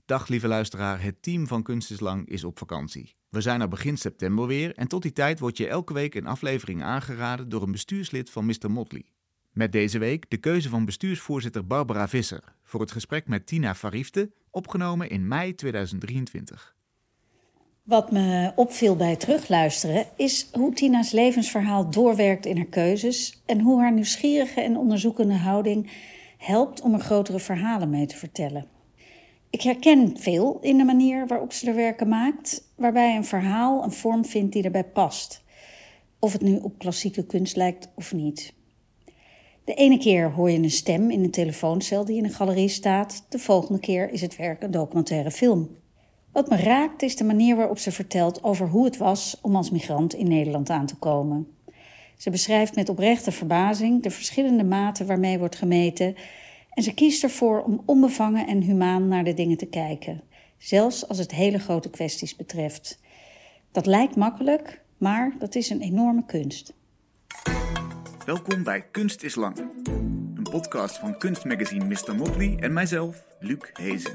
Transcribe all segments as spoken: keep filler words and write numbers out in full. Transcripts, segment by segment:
Dag lieve luisteraar, het team van Kunst is Lang is op vakantie. We zijn er begin september weer en tot die tijd wordt je elke week een aflevering aangeraden door een bestuurslid van mister Motley. Met deze week de keuze van bestuursvoorzitter Barbara Visser voor het gesprek met Tina Farifte, opgenomen in mei tweeduizend drieëntwintig. Wat me opviel bij het terugluisteren is hoe Tina's levensverhaal doorwerkt in haar keuzes en hoe haar nieuwsgierige en onderzoekende houding helpt om er grotere verhalen mee te vertellen. Ik herken veel in de manier waarop ze haar werken maakt, waarbij een verhaal een vorm vindt die erbij past. Of het nu op klassieke kunst lijkt of niet. De ene keer hoor je een stem in een telefooncel die in een galerie staat. De volgende keer is het werk een documentaire film. Wat me raakt is de manier waarop ze vertelt over hoe het was om als migrant in Nederland aan te komen. Ze beschrijft met oprechte verbazing de verschillende maten waarmee wordt gemeten. En ze kiest ervoor om onbevangen en humaan naar de dingen te kijken. Zelfs als het hele grote kwesties betreft. Dat lijkt makkelijk, maar dat is een enorme kunst. Welkom bij Kunst is Lang. Een podcast van kunstmagazine mister Motley en mijzelf, Luc Hezen.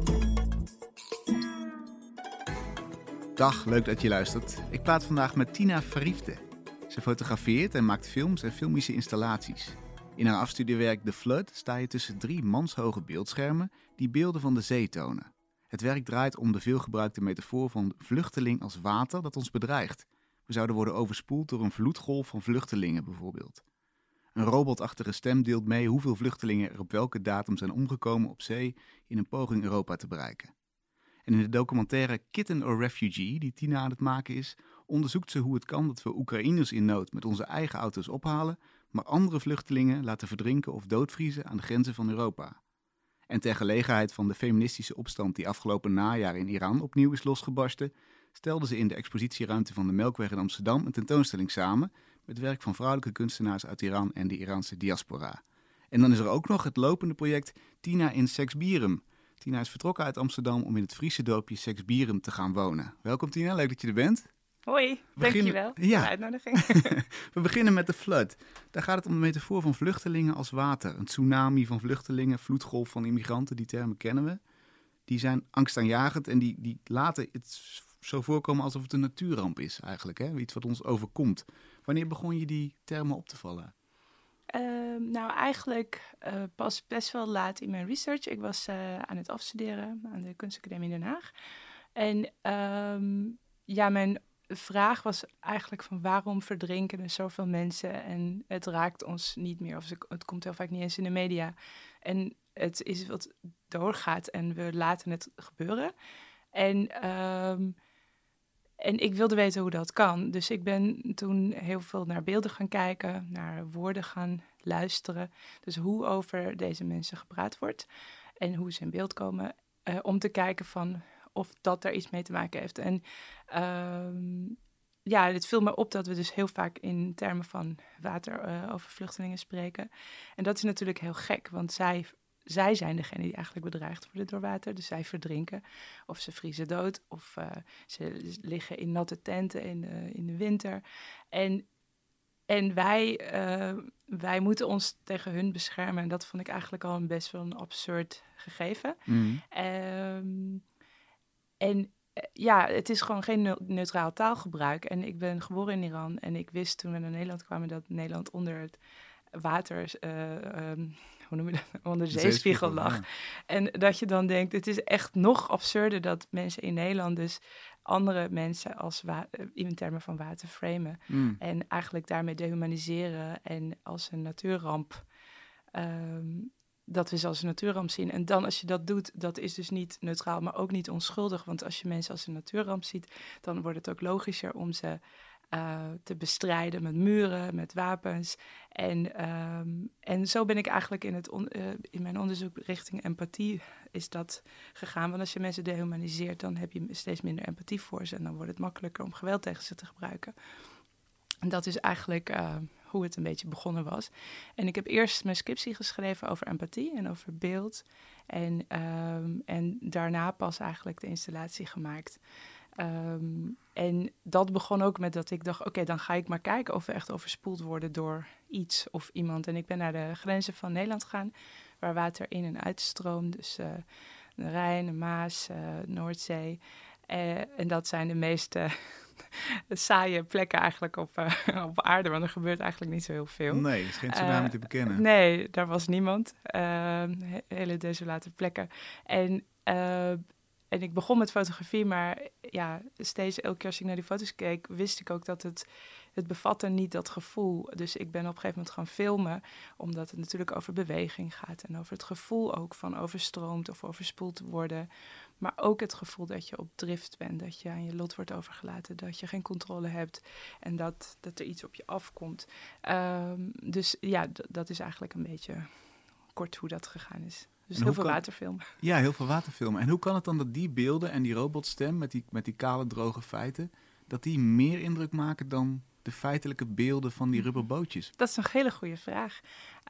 Dag, leuk dat je luistert. Ik praat vandaag met Tina Farifte. Ze fotografeert en maakt films en filmische installaties. In haar afstudiewerk The Flood sta je tussen drie manshoge beeldschermen die beelden van de zee tonen. Het werk draait om de veelgebruikte metafoor van vluchteling als water dat ons bedreigt. We zouden worden overspoeld door een vloedgolf van vluchtelingen bijvoorbeeld. Een robotachtige stem deelt mee hoeveel vluchtelingen er op welke datum zijn omgekomen op zee in een poging Europa te bereiken. En in de documentaire Kitten or Refugee, die Tina aan het maken is, onderzoekt ze hoe het kan dat we Oekraïners in nood met onze eigen auto's ophalen, maar andere vluchtelingen laten verdrinken of doodvriezen aan de grenzen van Europa. En ter gelegenheid van de feministische opstand die afgelopen najaar in Iran opnieuw is losgebarsten, stelden ze in de expositieruimte van de Melkweg in Amsterdam een tentoonstelling samen met werk van vrouwelijke kunstenaars uit Iran en de Iraanse diaspora. En dan is er ook nog het lopende project Tina in Seksbierum. Tina is vertrokken uit Amsterdam om in het Friese dorpje Seksbierum te gaan wonen. Welkom Tina, leuk dat je er bent. Hoi, beginnen... dankjewel ja. voor de uitnodiging. We beginnen met de Flood. Daar gaat het om de metafoor van vluchtelingen als water. Een tsunami van vluchtelingen, vloedgolf van immigranten, die termen kennen we. Die zijn angstaanjagend en die, die laten het zo voorkomen alsof het een natuurramp is eigenlijk. Hè? Iets wat ons overkomt. Wanneer begon je die termen op te vallen? Uh, nou, eigenlijk uh, pas best wel laat in mijn research. Ik was uh, aan het afstuderen aan de Kunstacademie in Den Haag. En um, ja, mijn vraag was eigenlijk van waarom verdrinken er zoveel mensen en het raakt ons niet meer. Of het komt heel vaak niet eens in de media. En het is wat doorgaat en we laten het gebeuren. En, um, en ik wilde weten hoe dat kan. Dus ik ben toen heel veel naar beelden gaan kijken, naar woorden gaan luisteren. Dus hoe over deze mensen gepraat wordt en hoe ze in beeld komen. Uh, om te kijken van of dat er iets mee te maken heeft. En um, ja, het viel me op dat we dus heel vaak in termen van water uh, over vluchtelingen spreken. En dat is natuurlijk heel gek, want zij, zij zijn degene die eigenlijk bedreigd worden door water. Dus zij verdrinken of ze vriezen dood of uh, ze liggen in natte tenten in de, in de winter. En, en wij, uh, wij moeten ons tegen hun beschermen. En dat vond ik eigenlijk al een best wel een absurd gegeven. Mm. Um, En ja, het is gewoon geen neutraal taalgebruik. En ik ben geboren in Iran en ik wist toen we naar Nederland kwamen dat Nederland onder het water, uh, um, hoe noem je dat, onder de zeespiegel lag. Ja. En dat je dan denkt, het is echt nog absurder dat mensen in Nederland dus andere mensen als wa- in termen van water framen. Mm. En eigenlijk daarmee dehumaniseren en als een natuurramp Um, dat we ze als een natuurramp zien. En dan als je dat doet, dat is dus niet neutraal, maar ook niet onschuldig. Want als je mensen als een natuurramp ziet, dan wordt het ook logischer om ze uh, te bestrijden met muren, met wapens. En, um, en zo ben ik eigenlijk in, het on, uh, in mijn onderzoek richting empathie is dat gegaan. Want als je mensen dehumaniseert, dan heb je steeds minder empathie voor ze. En dan wordt het makkelijker om geweld tegen ze te gebruiken. En dat is eigenlijk Uh, hoe het een beetje begonnen was. En ik heb eerst mijn scriptie geschreven over empathie en over beeld. En, um, en daarna pas eigenlijk de installatie gemaakt. Um, en dat begon ook met dat ik dacht, oké, okay, dan ga ik maar kijken of we echt overspoeld worden door iets of iemand. En ik ben naar de grenzen van Nederland gegaan, waar water in en uitstroomt. Dus uh, de Rijn, de Maas, uh, Noordzee. Uh, en dat zijn de meest uh, saaie plekken eigenlijk op, uh, op aarde, want er gebeurt eigenlijk niet zo heel veel. Nee, er is geen tsunami uh, te bekennen. Nee, daar was niemand. Uh, hele desolate plekken. En, uh, en ik begon met fotografie, maar ja, steeds elke keer als ik naar die foto's keek, wist ik ook dat het, het bevatte niet dat gevoel. Dus ik ben op een gegeven moment gaan filmen, omdat het natuurlijk over beweging gaat en over het gevoel ook van overstroomd of overspoeld worden. Maar ook het gevoel dat je op drift bent, dat je aan je lot wordt overgelaten, dat je geen controle hebt en dat, dat er iets op je afkomt. Um, dus ja, d- dat is eigenlijk een beetje kort hoe dat gegaan is. Dus heel veel kan... waterfilmen. Ja, heel veel waterfilmen. En hoe kan het dan dat die beelden en die robotstem met die, met die kale, droge feiten, dat die meer indruk maken dan de feitelijke beelden van die rubberbootjes? Dat is een hele goede vraag.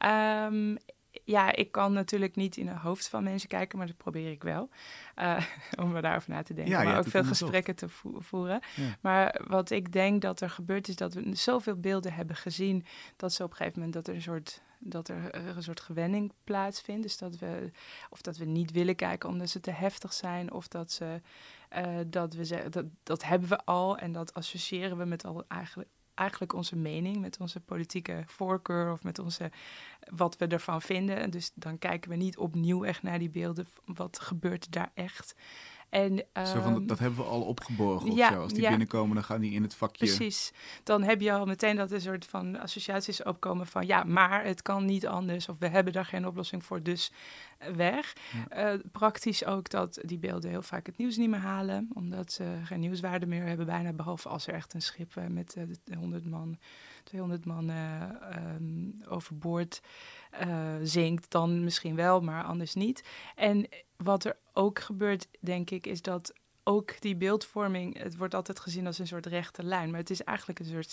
Um, Ja, ik kan natuurlijk niet in het hoofd van mensen kijken, maar dat probeer ik wel. Uh, om er daarover na te denken, ja, maar ook veel gesprekken te vo- voeren. Ja. Maar wat ik denk dat er gebeurt is dat we zoveel beelden hebben gezien, dat ze op een gegeven moment dat er een soort, dat er een soort gewenning plaatsvindt. Dus dat we, of dat we niet willen kijken omdat ze te heftig zijn, of dat ze, uh, dat we zeggen, dat, dat hebben we al en dat associëren we met al eigenlijk. eigenlijk onze mening, met onze politieke voorkeur of met onze, wat we ervan vinden. Dus dan kijken we niet opnieuw echt naar die beelden. Wat gebeurt daar echt? En, um, zo van, dat, dat hebben we al opgeborgen of ja, zo. Als die ja. binnenkomen, dan gaan die in het vakje. Precies. Dan heb je al meteen dat er soort van associaties opkomen van ja, maar het kan niet anders. Of we hebben daar geen oplossing voor, dus weg. Ja. Uh, praktisch ook dat die beelden heel vaak het nieuws niet meer halen. Omdat ze geen nieuwswaarde meer hebben bijna. Behalve als er echt een schip uh, met uh, honderd man, tweehonderd man uh, um, overboord uh, zinkt. Dan misschien wel, maar anders niet. En wat er ook gebeurt, denk ik, is dat ook die beeldvorming, het wordt altijd gezien als een soort rechte lijn, maar het is eigenlijk een soort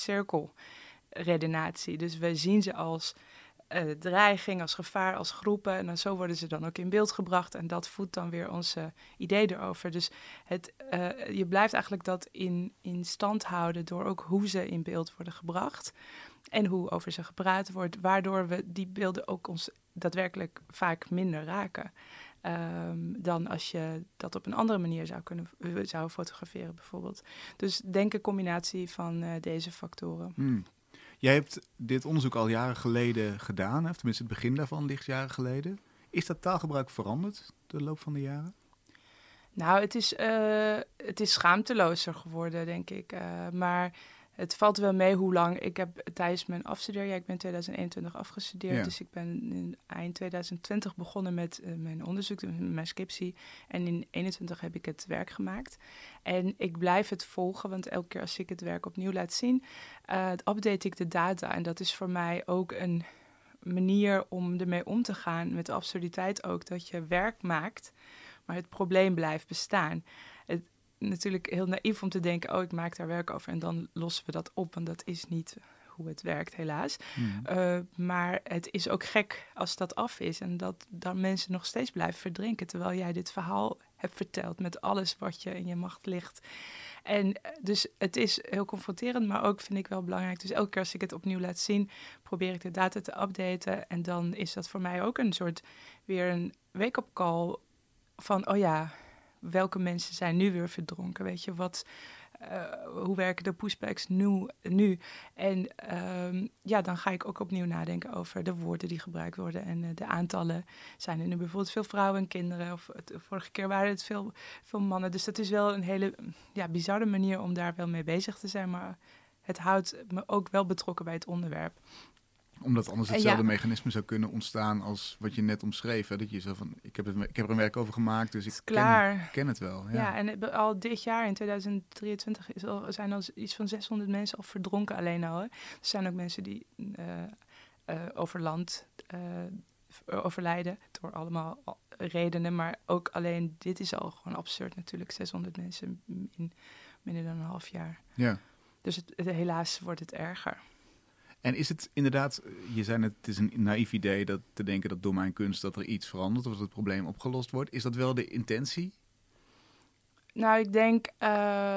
cirkelredenatie. Dus we zien ze als uh, dreiging, als gevaar, als groepen en dan zo worden ze dan ook in beeld gebracht en dat voedt dan weer onze idee erover. Dus het, uh, je blijft eigenlijk dat in, in stand houden door ook hoe ze in beeld worden gebracht en hoe over ze gepraat wordt, waardoor we die beelden ook ons daadwerkelijk vaak minder raken. Um, dan als je dat op een andere manier zou kunnen zou fotograferen bijvoorbeeld. Dus denk een combinatie van uh, deze factoren. Hmm. Jij hebt dit onderzoek al jaren geleden gedaan, hè? Tenminste het begin daarvan ligt jaren geleden. Is dat taalgebruik veranderd door de loop van de jaren? Nou, het is, uh, het is schaamtelozer geworden, denk ik. Uh, maar het valt wel mee hoe lang. Ik heb tijdens mijn afstudeerjaar, ik ben in tweeduizend eenentwintig afgestudeerd, ja. Dus ik ben in eind tweeduizend twintig begonnen met uh, mijn onderzoek, mijn scriptie. En in eenentwintig heb ik het werk gemaakt. En ik blijf het volgen, want elke keer als ik het werk opnieuw laat zien, uh, update ik de data. En dat is voor mij ook een manier om ermee om te gaan, met de absurditeit ook, dat je werk maakt, maar het probleem blijft bestaan. Het, natuurlijk heel naïef om te denken, oh, ik maak daar werk over en dan lossen we dat op. Want dat is niet hoe het werkt, helaas. Mm. Uh, maar het is ook gek als dat af is en dat dan mensen nog steeds blijven verdrinken, terwijl jij dit verhaal hebt verteld met alles wat je in je macht ligt. En dus het is heel confronterend, maar ook vind ik wel belangrijk. Dus elke keer als ik het opnieuw laat zien, probeer ik de data te updaten. En dan is dat voor mij ook een soort, weer een wake-up call van, oh ja, welke mensen zijn nu weer verdronken? Weet je, wat, uh, hoe werken de pushbacks nu? nu? En um, ja, dan ga ik ook opnieuw nadenken over de woorden die gebruikt worden en uh, de aantallen. Zijn er nu bijvoorbeeld veel vrouwen en kinderen? Of het, vorige keer waren het veel, veel mannen. Dus dat is wel een hele ja, bizarre manier om daar wel mee bezig te zijn. Maar het houdt me ook wel betrokken bij het onderwerp. Omdat anders hetzelfde ja. mechanisme zou kunnen ontstaan als wat je net omschreef. Hè? Dat je zo van, ik heb, het, ik heb er een werk over gemaakt, dus ik ken, ken het wel. Ja, ja en het, al dit jaar, in tweeduizend drieëntwintig, is al, zijn al iets van zeshonderd mensen al verdronken alleen al. Hè? Er zijn ook mensen die uh, uh, over land uh, overlijden door allemaal redenen. Maar ook alleen, dit is al gewoon absurd natuurlijk. zeshonderd mensen in minder dan een half jaar. Ja. Dus het, het, helaas wordt het erger. En is het inderdaad, je zei net, het is een naïef idee dat te denken dat door mijn kunst dat er iets verandert of dat het probleem opgelost wordt. Is dat wel de intentie? Nou, ik denk, uh,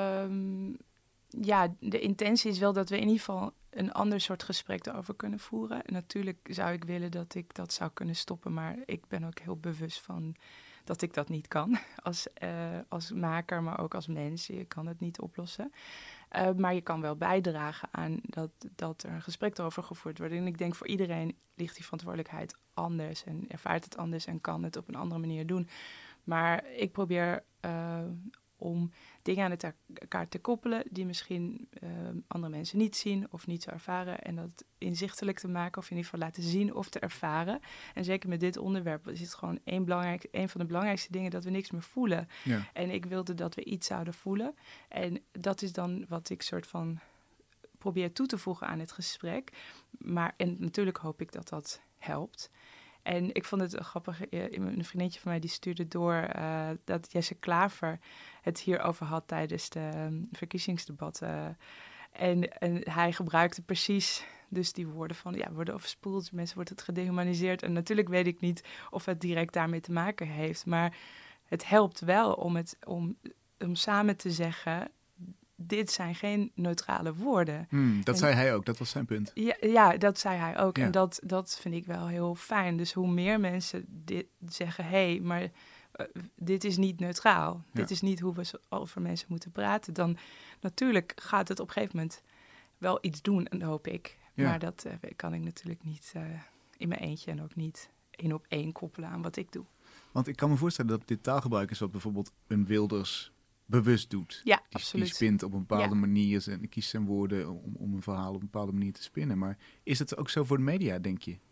ja, de intentie is wel dat we in ieder geval een ander soort gesprek erover kunnen voeren. En natuurlijk zou ik willen dat ik dat zou kunnen stoppen, maar ik ben ook heel bewust van dat ik dat niet kan als, uh, als maker, maar ook als mens. Je kan het niet oplossen. Uh, maar je kan wel bijdragen aan dat, dat er een gesprek over gevoerd wordt. En ik denk voor iedereen ligt die verantwoordelijkheid anders en ervaart het anders en kan het op een andere manier doen. Maar ik probeer uh, om dingen aan elkaar te koppelen die misschien uh, andere mensen niet zien of niet zo ervaren. En dat inzichtelijk te maken of in ieder geval laten zien of te ervaren. En zeker met dit onderwerp is het gewoon één, belangrijk, één van de belangrijkste dingen dat we niks meer voelen. Ja. En ik wilde dat we iets zouden voelen. En dat is dan wat ik soort van probeer toe te voegen aan het gesprek. Maar en natuurlijk hoop ik dat dat helpt. En ik vond het grappig, een vriendinnetje van mij die stuurde door uh, dat Jesse Klaver het hierover had tijdens de um, verkiezingsdebatten. En, en hij gebruikte precies dus die woorden van, ja, we worden overspoeld, mensen worden het gedehumaniseerd. En natuurlijk weet ik niet of het direct daarmee te maken heeft, maar het helpt wel om, het, om, om samen te zeggen, dit zijn geen neutrale woorden. Hmm, dat en, zei hij ook, dat was zijn punt. Ja, ja dat zei hij ook. Ja. En dat, dat vind ik wel heel fijn. Dus hoe meer mensen dit zeggen, hé, hey, maar uh, dit is niet neutraal. Ja. Dit is niet hoe we over mensen moeten praten. Dan natuurlijk gaat het op een gegeven moment wel iets doen, en hoop ik. Ja. Maar dat uh, kan ik natuurlijk niet uh, in mijn eentje en ook niet één op één koppelen aan wat ik doe. Want ik kan me voorstellen dat dit taalgebruik is wat bijvoorbeeld een Wilders bewust doet. Ja, die, absoluut. Die spint op een bepaalde ja. manier en kiest zijn woorden om, om een verhaal op een bepaalde manier te spinnen. Maar is het ook zo voor de media, denk je?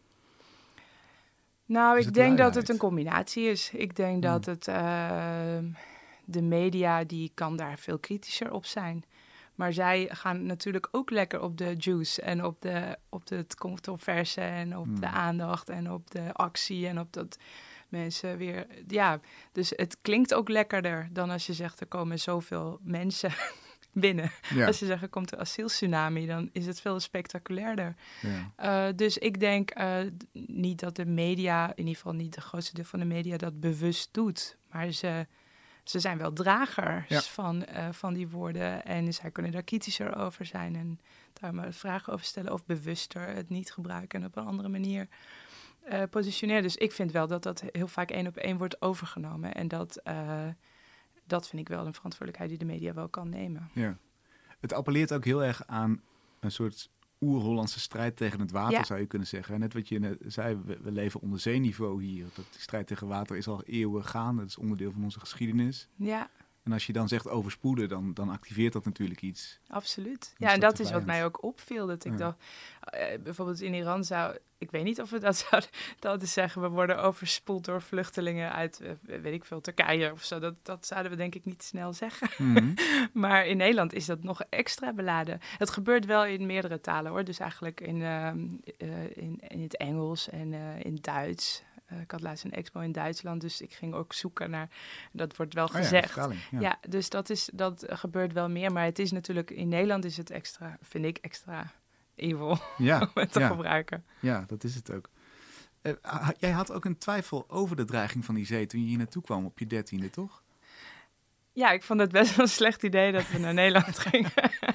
Nou, is ik denk luiheid? dat het een combinatie is. Ik denk hmm. dat het uh, de media, die kan daar veel kritischer op zijn. Maar zij gaan natuurlijk ook lekker op de juice en op de op de controverse en op hmm. de aandacht en op de actie en op dat mensen weer, ja, dus het klinkt ook lekkerder dan als je zegt er komen zoveel mensen binnen. Ja. Als je zegt er komt een asieltsunami, dan is het veel spectaculairder. Ja. Uh, dus ik denk uh, niet dat de media, in ieder geval niet de grootste deel van de media dat bewust doet, maar ze, ze zijn wel dragers ja. van, uh, van die woorden en zij kunnen daar kritischer over zijn en daar maar vragen over stellen of bewuster het niet gebruiken en op een andere manier Uh, positioneren. Dus ik vind wel dat dat heel vaak één op één wordt overgenomen. En dat, uh, dat vind ik wel een verantwoordelijkheid die de media wel kan nemen. Ja. Het appelleert ook heel erg aan een soort oer-Hollandse strijd tegen het water, ja. zou je kunnen zeggen. Net wat je net zei, we, we leven onder zeeniveau hier. Dat die strijd tegen water is al eeuwen gaande. Dat is onderdeel van onze geschiedenis. Ja. En als je dan zegt overspoelen, dan, dan activeert dat natuurlijk iets. Absoluut. Ja, en dat is wat mij ook opviel. Dat ik ja. dacht, uh, bijvoorbeeld in Iran zou, ik weet niet of we dat zouden, dat is zeggen, we worden overspoeld door vluchtelingen uit, uh, weet ik veel, Turkije of zo. Dat, dat zouden we denk ik niet snel zeggen. Mm-hmm. Maar in Nederland is dat nog extra beladen. Het gebeurt wel in meerdere talen hoor. Dus eigenlijk in, uh, uh, in, in het Engels en uh, in Duits. Uh, ik had laatst een expo in Duitsland, dus ik ging ook zoeken naar, dat wordt wel gezegd. Oh ja, ja. ja, dus dat, is, dat gebeurt wel meer. Maar het is natuurlijk, in Nederland is het extra, vind ik, extra evil ja, om het te ja. gebruiken. Ja, dat is het ook. Uh, uh, jij had ook een twijfel over de dreiging van die zee toen je hier naartoe kwam op je dertiende, toch? Ja, ik vond het best wel een slecht idee dat we naar Nederland gingen.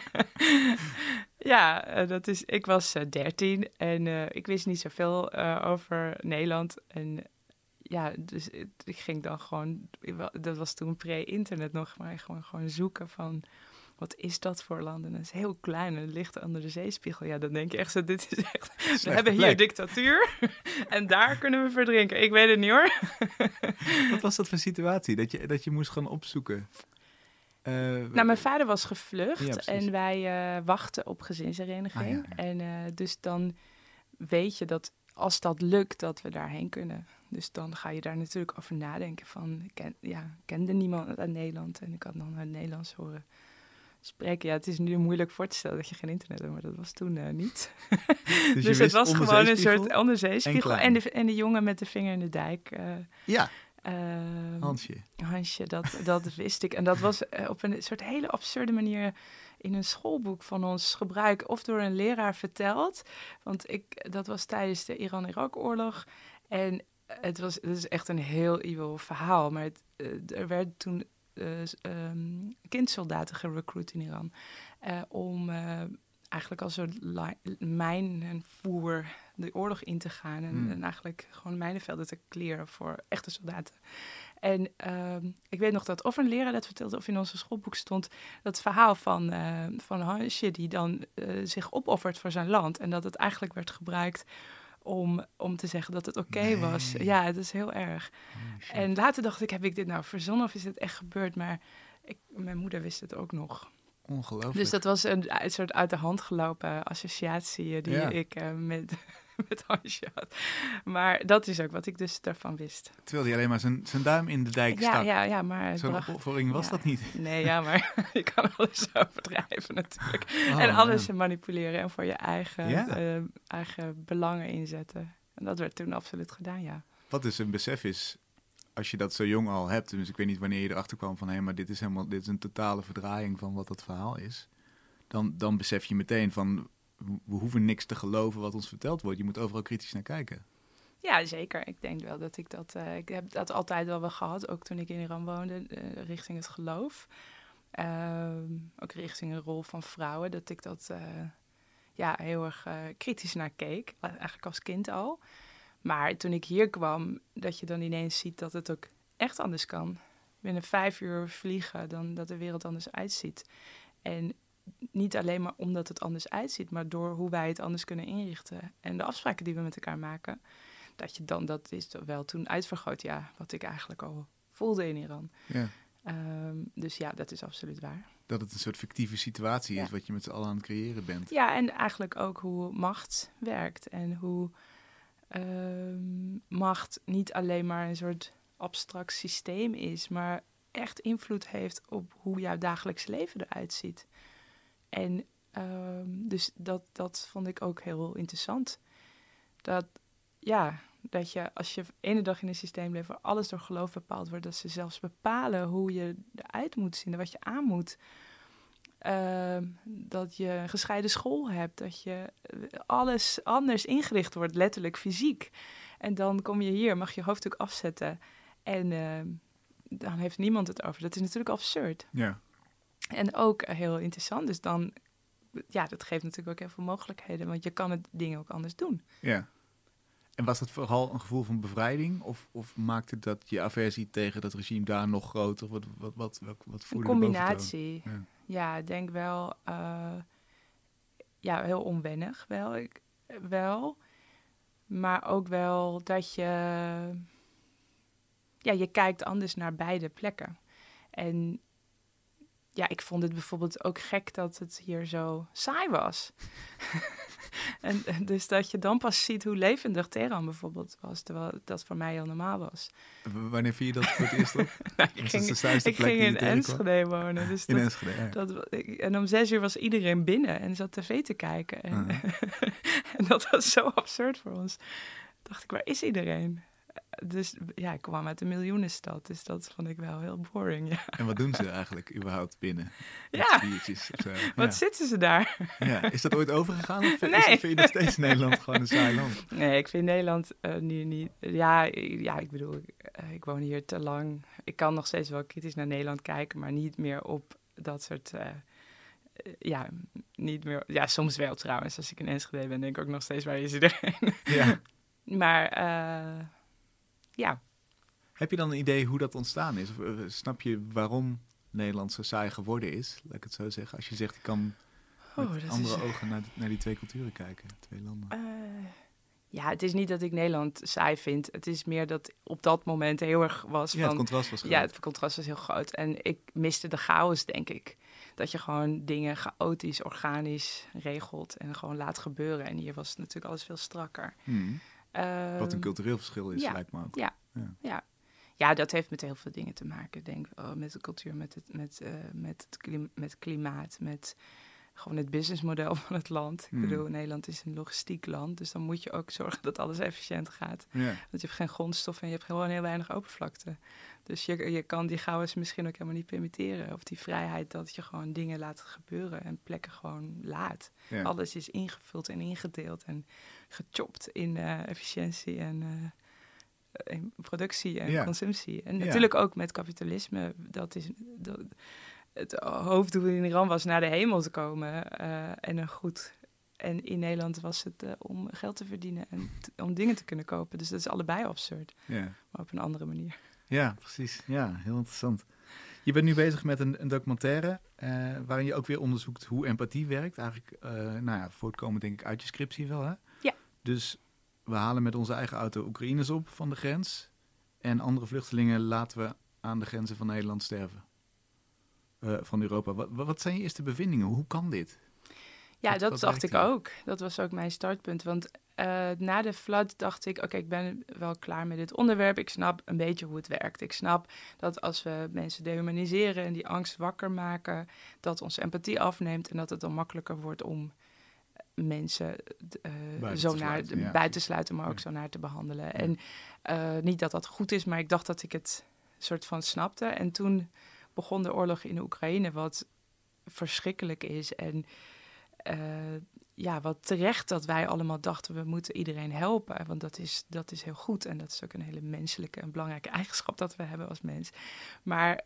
Ja, uh, dat is, ik was uh, dertien en uh, ik wist niet zoveel uh, over Nederland. En ja, dus ik, ik ging dan gewoon, dat was toen pre-internet nog, maar gewoon, gewoon zoeken van, wat is dat voor land? En dat is heel klein en het ligt onder de zeespiegel. Ja, dan denk je echt zo, dit is echt, Slechte we hebben plek. Hier dictatuur en daar kunnen we verdrinken. Ik weet het niet hoor. Wat was dat voor situatie, dat je, dat je moest gaan opzoeken? Uh, nou, mijn vader was gevlucht ja, en wij uh, wachten op gezinshereniging. Ah, ja, ja. En uh, dus dan weet je dat als dat lukt, dat we daarheen kunnen. Dus dan ga je daar natuurlijk over nadenken van, ik ken, ja, kende niemand uit Nederland en ik had nog het Nederlands horen spreken. Ja, het is nu moeilijk voor te stellen dat je geen internet hebt, maar dat was toen uh, niet. Dus, dus het was gewoon een soort onderzeespiegel en, en, de, en de jongen met de vinger in de dijk. Uh, ja. Uh, Hansje. Hansje, dat, dat wist ik. En dat was uh, op een soort hele absurde manier in een schoolboek van ons gebruik of door een leraar verteld. Want ik, dat was tijdens de Iran-Irak-oorlog. En het was, het is echt een heel evil verhaal. Maar het, uh, er werden toen uh, um, kindsoldaten gerecruit in Iran uh, om uh, eigenlijk als een li- mijn en voer de oorlog in te gaan. En, Mm. en eigenlijk gewoon mijnenvelden te clearen voor echte soldaten. En uh, ik weet nog dat of een leraar dat vertelde of in onze schoolboek stond dat verhaal van, uh, van Hansje die dan uh, zich opoffert voor zijn land. En dat het eigenlijk werd gebruikt om, om te zeggen dat het oké okay nee. was. Ja, het is heel erg. Oh, en later dacht ik, heb ik dit nou verzonnen of is het echt gebeurd? Maar ik, mijn moeder wist het ook nog. Ongelooflijk. Dus dat was een, een soort uit de hand gelopen associatie die ja. ik uh, met, met Hansje had. Maar dat is ook wat ik dus daarvan wist. Terwijl hij alleen maar zijn, zijn duim in de dijk ja, stak. Ja, ja, maar... Zo'n bracht, opoffering was ja, dat niet. Nee, ja, maar je kan alles overdrijven natuurlijk. Oh, en alles man. manipuleren en voor je eigen, ja. uh, eigen belangen inzetten. En dat werd toen absoluut gedaan, ja. Wat dus een besef is, als je dat zo jong al hebt, dus ik weet niet wanneer je erachter kwam van hé, maar dit is helemaal, dit is een totale verdraaiing van wat dat verhaal is. Dan, dan besef je meteen van, we hoeven niks te geloven wat ons verteld wordt. Je moet overal kritisch naar kijken. Ja, zeker. Ik denk wel dat ik dat... Uh, ik heb dat altijd wel wel gehad, ook toen ik in Iran woonde, uh, richting het geloof. Uh, ook richting een rol van vrouwen, dat ik dat uh, ja, heel erg uh, kritisch naar keek. Eigenlijk als kind al. Maar toen ik hier kwam, dat je dan ineens ziet dat het ook echt anders kan. Binnen vijf uur vliegen, dan dat de wereld anders uitziet. En niet alleen maar omdat het anders uitziet, maar door hoe wij het anders kunnen inrichten. En de afspraken die we met elkaar maken, dat je dan, dat is wel toen uitvergroot, ja, wat ik eigenlijk al voelde in Iran. Ja. Um, dus ja, dat is absoluut waar. Dat het een soort fictieve situatie ja. is, wat je met z'n allen aan het creëren bent. Ja, en eigenlijk ook hoe macht werkt. En hoe um, macht niet alleen maar een soort abstract systeem is, maar echt invloed heeft op hoe jouw dagelijks leven eruit ziet. En um, dus dat, dat vond ik ook heel interessant. Dat, ja, dat je als je ene dag in een systeem leeft waar alles door geloof bepaald wordt, dat ze zelfs bepalen hoe je eruit moet zien en wat je aan moet. Uh, dat je een gescheiden school hebt, dat je alles anders ingericht wordt, letterlijk fysiek. En dan kom je hier, mag je hoofddoek afzetten en uh, dan heeft niemand het over. Dat is natuurlijk absurd. Ja. En ook heel interessant, dus dan, ja, dat geeft natuurlijk ook heel veel mogelijkheden, want je kan het dingen ook anders doen. Ja. En was dat vooral een gevoel van bevrijding? Of, of maakte dat je aversie tegen dat regime daar nog groter? Wat, wat, wat, wat, wat voerde een combinatie. Ja. ja, ik denk wel, uh, ja, heel onwennig wel, ik, wel. Maar ook wel dat je, ja, je kijkt anders naar beide plekken. En ja, ik vond het bijvoorbeeld ook gek dat het hier zo saai was. En dus dat je dan pas ziet hoe levendig Teheran bijvoorbeeld was, terwijl dat voor mij heel normaal was. W- wanneer viel je dat voor het eerst op? nou, ik ging, ik ging in Enschede wonen. Dus in dat, Enschede, ja. dat, ik, en om zes uur was iedereen binnen en zat tv te kijken. En, uh-huh. en dat was zo absurd voor ons. Dacht ik, waar is iedereen? Dus ja, ik kwam uit een miljoenenstad, dus dat vond ik wel heel boring, ja. En wat doen ze eigenlijk überhaupt binnen? Ja, biertjes of zo. wat ja. zitten ze daar? Ja. Is dat ooit overgegaan? Of nee. is het, vind je nog steeds Nederland gewoon een saai land? Nee, ik vind Nederland uh, nu niet... Ja, ja, ik bedoel, ik, uh, ik woon hier te lang. Ik kan nog steeds wel kritisch naar Nederland kijken, maar niet meer op dat soort... Uh, uh, ja, niet meer... Ja, soms wel trouwens. Als ik in Enschede ben, denk ik ook nog steeds, waar is iedereen? Ja. Maar... Uh, Ja. Heb je dan een idee hoe dat ontstaan is? Of, uh, snap je waarom Nederland zo saai geworden is? Laat ik het zo zeggen. Als je zegt, ik kan met oh, andere is... ogen naar, naar die twee culturen kijken. Twee landen. Uh, ja, het is niet dat ik Nederland saai vind. Het is meer dat op dat moment heel erg was van... Ja, het contrast was groot. Ja, het contrast was heel groot. En ik miste de chaos, denk ik. Dat je gewoon dingen chaotisch, organisch regelt en gewoon laat gebeuren. En hier was het natuurlijk alles veel strakker. Hmm. Uh, Wat een cultureel verschil is, ja, lijkt me ook. Ja, ja. ja. ja, dat heeft met heel veel dingen te maken. Denk oh, met de cultuur, met het, met, uh, met, het klim- met klimaat, met gewoon het businessmodel van het land. Hmm. Ik bedoel, Nederland is een logistiek land, dus dan moet je ook zorgen dat alles efficiënt gaat. Ja. Want je hebt geen grondstoffen en je hebt gewoon heel weinig oppervlakte. Dus je, je kan die chaos misschien ook helemaal niet permitteren. Of die vrijheid dat je gewoon dingen laat gebeuren en plekken gewoon laat. Ja. Alles is ingevuld en ingedeeld en gechopt in uh, efficiëntie en uh, in productie en ja. consumptie. En ja. natuurlijk ook met kapitalisme. Dat is, dat, het hoofddoel in Iran was naar de hemel te komen. Uh, en een goed... En in Nederland was het uh, om geld te verdienen en t- om dingen te kunnen kopen. Dus dat is allebei absurd, yeah. maar op een andere manier. Ja, precies. Ja, heel interessant. Je bent nu bezig met een, een documentaire uh, waarin je ook weer onderzoekt hoe empathie werkt. Eigenlijk, uh, nou ja, voortkomen denk ik uit je scriptie wel, hè? Ja. Dus we halen met onze eigen auto Oekraïners op van de grens. En andere vluchtelingen laten we aan de grenzen van Nederland sterven. Uh, van Europa. Wat, wat zijn je eerste bevindingen? Hoe kan dit? Ja, wat, dat wat dacht ik hier? ook. Dat was ook mijn startpunt. Want uh, na de flood dacht ik, oké, okay, ik ben wel klaar met dit onderwerp. Ik snap een beetje hoe het werkt. Ik snap dat als we mensen dehumaniseren en die angst wakker maken, dat onze empathie afneemt en dat het dan makkelijker wordt om mensen uh, buiten zo te naar sluiten, ja. buiten te sluiten, maar ook ja. zo naar te behandelen. Ja. En uh, niet dat dat goed is, maar ik dacht dat ik het soort van snapte. En toen begon de oorlog in de Oekraïne, wat verschrikkelijk is. En uh, ja, wat terecht dat wij allemaal dachten, we moeten iedereen helpen. Want dat is, dat is heel goed. En dat is ook een hele menselijke en belangrijke eigenschap dat we hebben als mens. Maar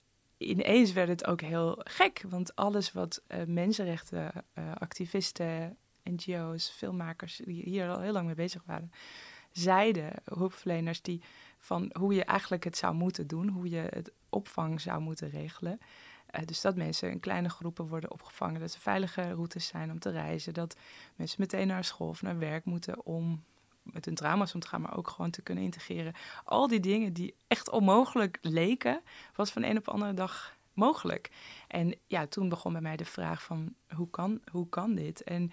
ineens werd het ook heel gek. Want alles wat uh, mensenrechten, uh, activisten, N G O's, filmmakers, die hier al heel lang mee bezig waren, zeiden, hulpverleners, die van hoe je eigenlijk het zou moeten doen, hoe je het opvang zou moeten regelen. Uh, dus dat mensen in kleine groepen worden opgevangen, dat er veilige routes zijn om te reizen, dat mensen meteen naar school of naar werk moeten om met hun trauma's om te gaan, maar ook gewoon te kunnen integreren. Al die dingen die echt onmogelijk leken, was van de een op de andere dag mogelijk. En ja, toen begon bij mij de vraag van, hoe kan, hoe kan dit? En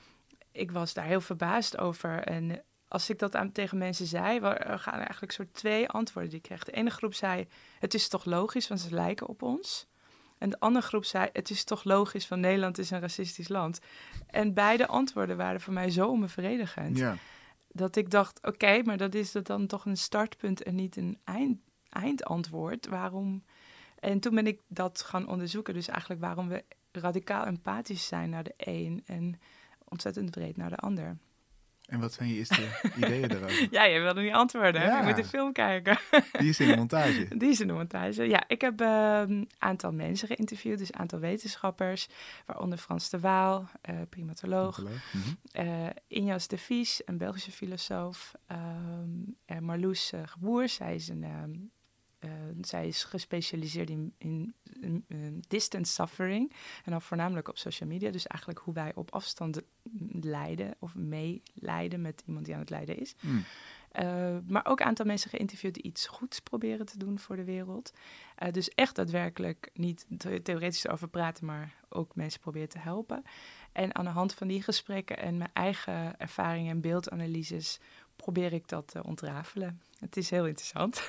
ik was daar heel verbaasd over. En als ik dat aan, tegen mensen zei, er gaan eigenlijk soort twee antwoorden die ik kreeg. De ene groep zei, het is toch logisch, want ze lijken op ons. En de andere groep zei, het is toch logisch, want Nederland is een racistisch land. En beide antwoorden waren voor mij zo onbevredigend. Ja. Dat ik dacht, oké, okay, maar dat is dat dan toch een startpunt en niet een eind, eindantwoord. Waarom? En toen ben ik dat gaan onderzoeken. Dus eigenlijk waarom we radicaal empathisch zijn naar de een en ontzettend breed naar de ander. En wat zijn je eerste ideeën daarover? Ja, je wilde niet antwoorden. Ja. Je moet de film kijken. Die is in de montage. Die is in de montage. Ja, ik heb een uh, aantal mensen geïnterviewd, dus een aantal wetenschappers, waaronder Frans de Waal, uh, primatoloog, mm-hmm. uh, Injas de Vries, een Belgische filosoof, um, en Marloes uh, Geboers, zij is een um, Uh, zij is gespecialiseerd in, in, in, in distance suffering. En dan voornamelijk op social media. Dus eigenlijk hoe wij op afstand lijden of meelijden met iemand die aan het lijden is. Mm. Uh, maar ook een aantal mensen geïnterviewd die iets goeds proberen te doen voor de wereld. Uh, dus echt daadwerkelijk niet theoretisch erover praten, maar ook mensen proberen te helpen. En aan de hand van die gesprekken en mijn eigen ervaringen en beeldanalyses probeer ik dat te ontrafelen. Het is heel interessant.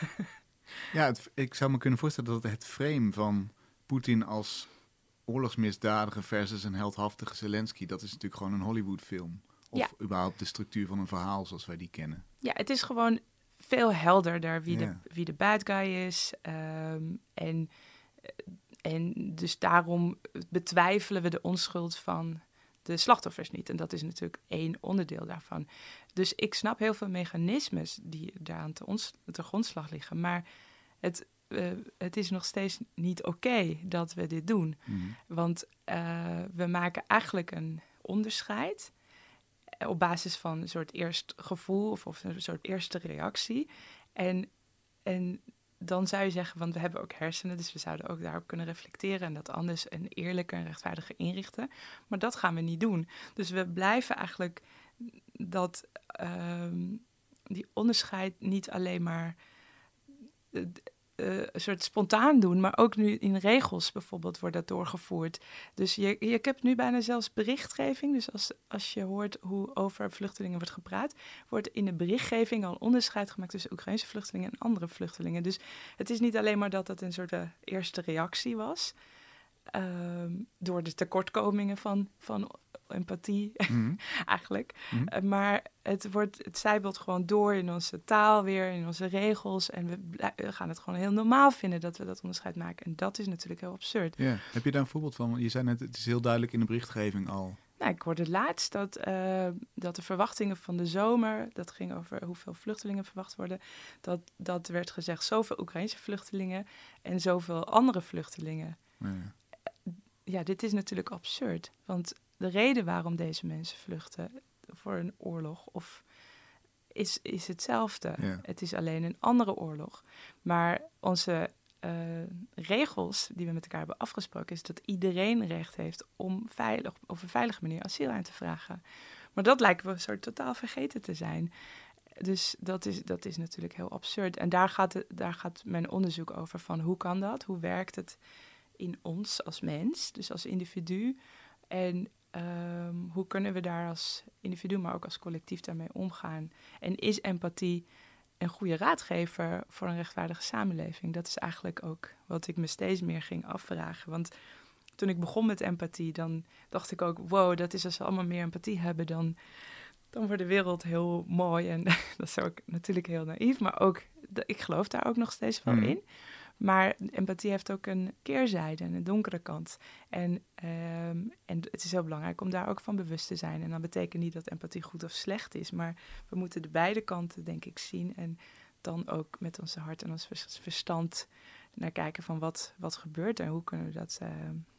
Ja, het, ik zou me kunnen voorstellen dat het frame van Poetin als oorlogsmisdadiger versus een heldhaftige Zelensky, dat is natuurlijk gewoon een Hollywoodfilm. Of ja. überhaupt de structuur van een verhaal zoals wij die kennen. Ja, het is gewoon veel helderder wie, ja. de, wie de bad guy is. Um, en, en dus daarom betwijfelen we de onschuld van de slachtoffers niet. En dat is natuurlijk één onderdeel daarvan. Dus ik snap heel veel mechanismes die daar aan te, ons, te grondslag liggen. Maar het, uh, het is nog steeds niet oké okay dat we dit doen. Mm-hmm. Want uh, we maken eigenlijk een onderscheid op basis van een soort eerst gevoel of, of een soort eerste reactie. En, en dan zou je zeggen, want we hebben ook hersenen, dus we zouden ook daarop kunnen reflecteren en dat anders en eerlijker en rechtvaardiger inrichten. Maar dat gaan we niet doen. Dus we blijven eigenlijk dat um, die onderscheid niet alleen maar uh, uh, een soort spontaan doen, maar ook nu in regels bijvoorbeeld wordt dat doorgevoerd. Dus je, je hebt nu bijna zelfs berichtgeving. Dus als, als je hoort hoe over vluchtelingen wordt gepraat, wordt in de berichtgeving al onderscheid gemaakt tussen Oekraïnse vluchtelingen en andere vluchtelingen. Dus het is niet alleen maar dat het een soort uh, eerste reactie was, um, door de tekortkomingen van, van empathie, mm-hmm. eigenlijk. Mm-hmm. Uh, maar het wordt, het zijpelt gewoon door in onze taal weer, in onze regels. En we, blij, we gaan het gewoon heel normaal vinden dat we dat onderscheid maken. En dat is natuurlijk heel absurd. Ja. Heb je daar een voorbeeld van? Je zei net, het is heel duidelijk in de berichtgeving al. Nou, ik hoorde laatst dat, uh, dat de verwachtingen van de zomer, dat ging over hoeveel vluchtelingen verwacht worden, dat, dat werd gezegd zoveel Oekraïnse vluchtelingen en zoveel andere vluchtelingen. Ja. Ja, dit is natuurlijk absurd. Want de reden waarom deze mensen vluchten voor een oorlog of is, is hetzelfde. Ja. Het is alleen een andere oorlog. Maar onze uh, regels die we met elkaar hebben afgesproken is dat iedereen recht heeft om veilig, op een veilige manier asiel aan te vragen. Maar dat lijken we een soort totaal vergeten te zijn. Dus dat is, dat is natuurlijk heel absurd. En daar gaat, het, daar gaat mijn onderzoek over van hoe kan dat? Hoe werkt het in ons als mens, dus als individu? En um, hoe kunnen we daar als individu, maar ook als collectief daarmee omgaan? En is empathie een goede raadgever voor een rechtvaardige samenleving? Dat is eigenlijk ook wat ik me steeds meer ging afvragen. Want toen ik begon met empathie, dan dacht ik ook, wow, dat is als we allemaal meer empathie hebben, dan, dan wordt de wereld heel mooi. En dat is ook natuurlijk heel naïef, maar ook, ik geloof daar ook nog steeds wel mm. in. Maar empathie heeft ook een keerzijde, een donkere kant. En, um, en het is heel belangrijk om daar ook van bewust te zijn. En dat betekent niet dat empathie goed of slecht is, maar we moeten de beide kanten, denk ik, zien. En dan ook met onze hart en ons verstand naar kijken van wat, wat gebeurt er en hoe kunnen we dat uh,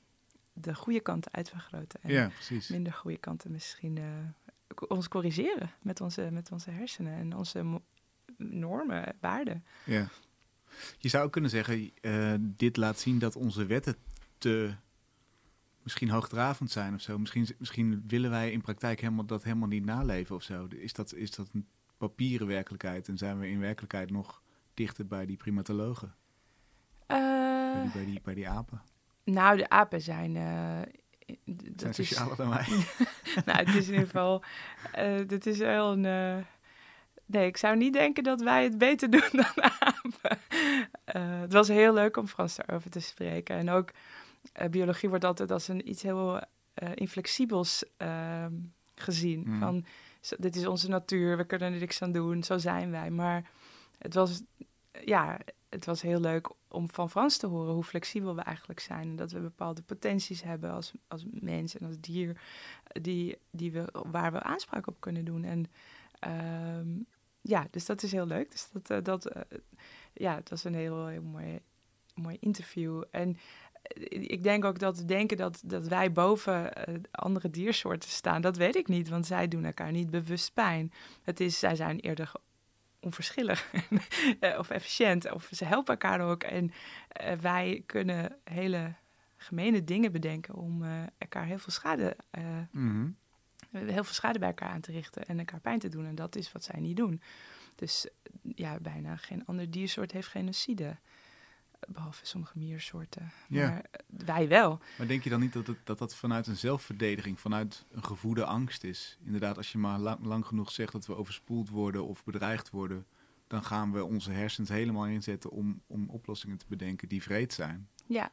de goede kanten uitvergroten. En ja, precies. minder goede kanten misschien uh, ons corrigeren met onze, met onze hersenen en onze mo- normen, waarden. Ja. Je zou kunnen zeggen, uh, dit laat zien dat onze wetten te misschien hoogdravend zijn of zo. Misschien, misschien willen wij in praktijk helemaal, dat helemaal niet naleven of zo. Is dat, is dat een papieren werkelijkheid en zijn we in werkelijkheid nog dichter bij die primatologen? Uh, bij, die, bij, die, bij die apen? Nou, de apen zijn... Uh, d- zijn socialer is, dan wij. Nou, het is in ieder geval... Uh, dit is wel een... Uh, nee, ik zou niet denken dat wij het beter doen dan apen. Uh, het was heel leuk om Frans daarover te spreken. En ook uh, biologie wordt altijd als een iets heel uh, inflexibels uh, gezien. Mm. Van, zo, dit is onze natuur, we kunnen er niks aan doen, zo zijn wij. Maar het was, ja, het was heel leuk om van Frans te horen hoe flexibel we eigenlijk zijn. En dat we bepaalde potenties hebben als, als mens en als dier, die, die we, waar we aanspraak op kunnen doen. En um, ja, dus dat is heel leuk. Dus dat, uh, dat, uh, ja, het was een heel, heel mooi, mooi interview. En uh, ik denk ook dat denken dat, dat wij boven uh, andere diersoorten staan, dat weet ik niet, want zij doen elkaar niet bewust pijn. Het is, zij zijn eerder onverschillig of efficiënt, of ze helpen elkaar ook. En uh, wij kunnen hele gemene dingen bedenken om uh, elkaar heel veel schade... Uh, mm-hmm. heel veel schade bij elkaar aan te richten en elkaar pijn te doen. En dat is wat zij niet doen. Dus ja, bijna geen ander diersoort heeft genocide. Behalve sommige miersoorten. Ja. Maar wij wel. Maar denk je dan niet dat, het, dat dat vanuit een zelfverdediging, vanuit een gevoede angst is? Inderdaad, als je maar lang, lang genoeg zegt dat we overspoeld worden of bedreigd worden, dan gaan we onze hersens helemaal inzetten om, om oplossingen te bedenken die wreed zijn. Ja.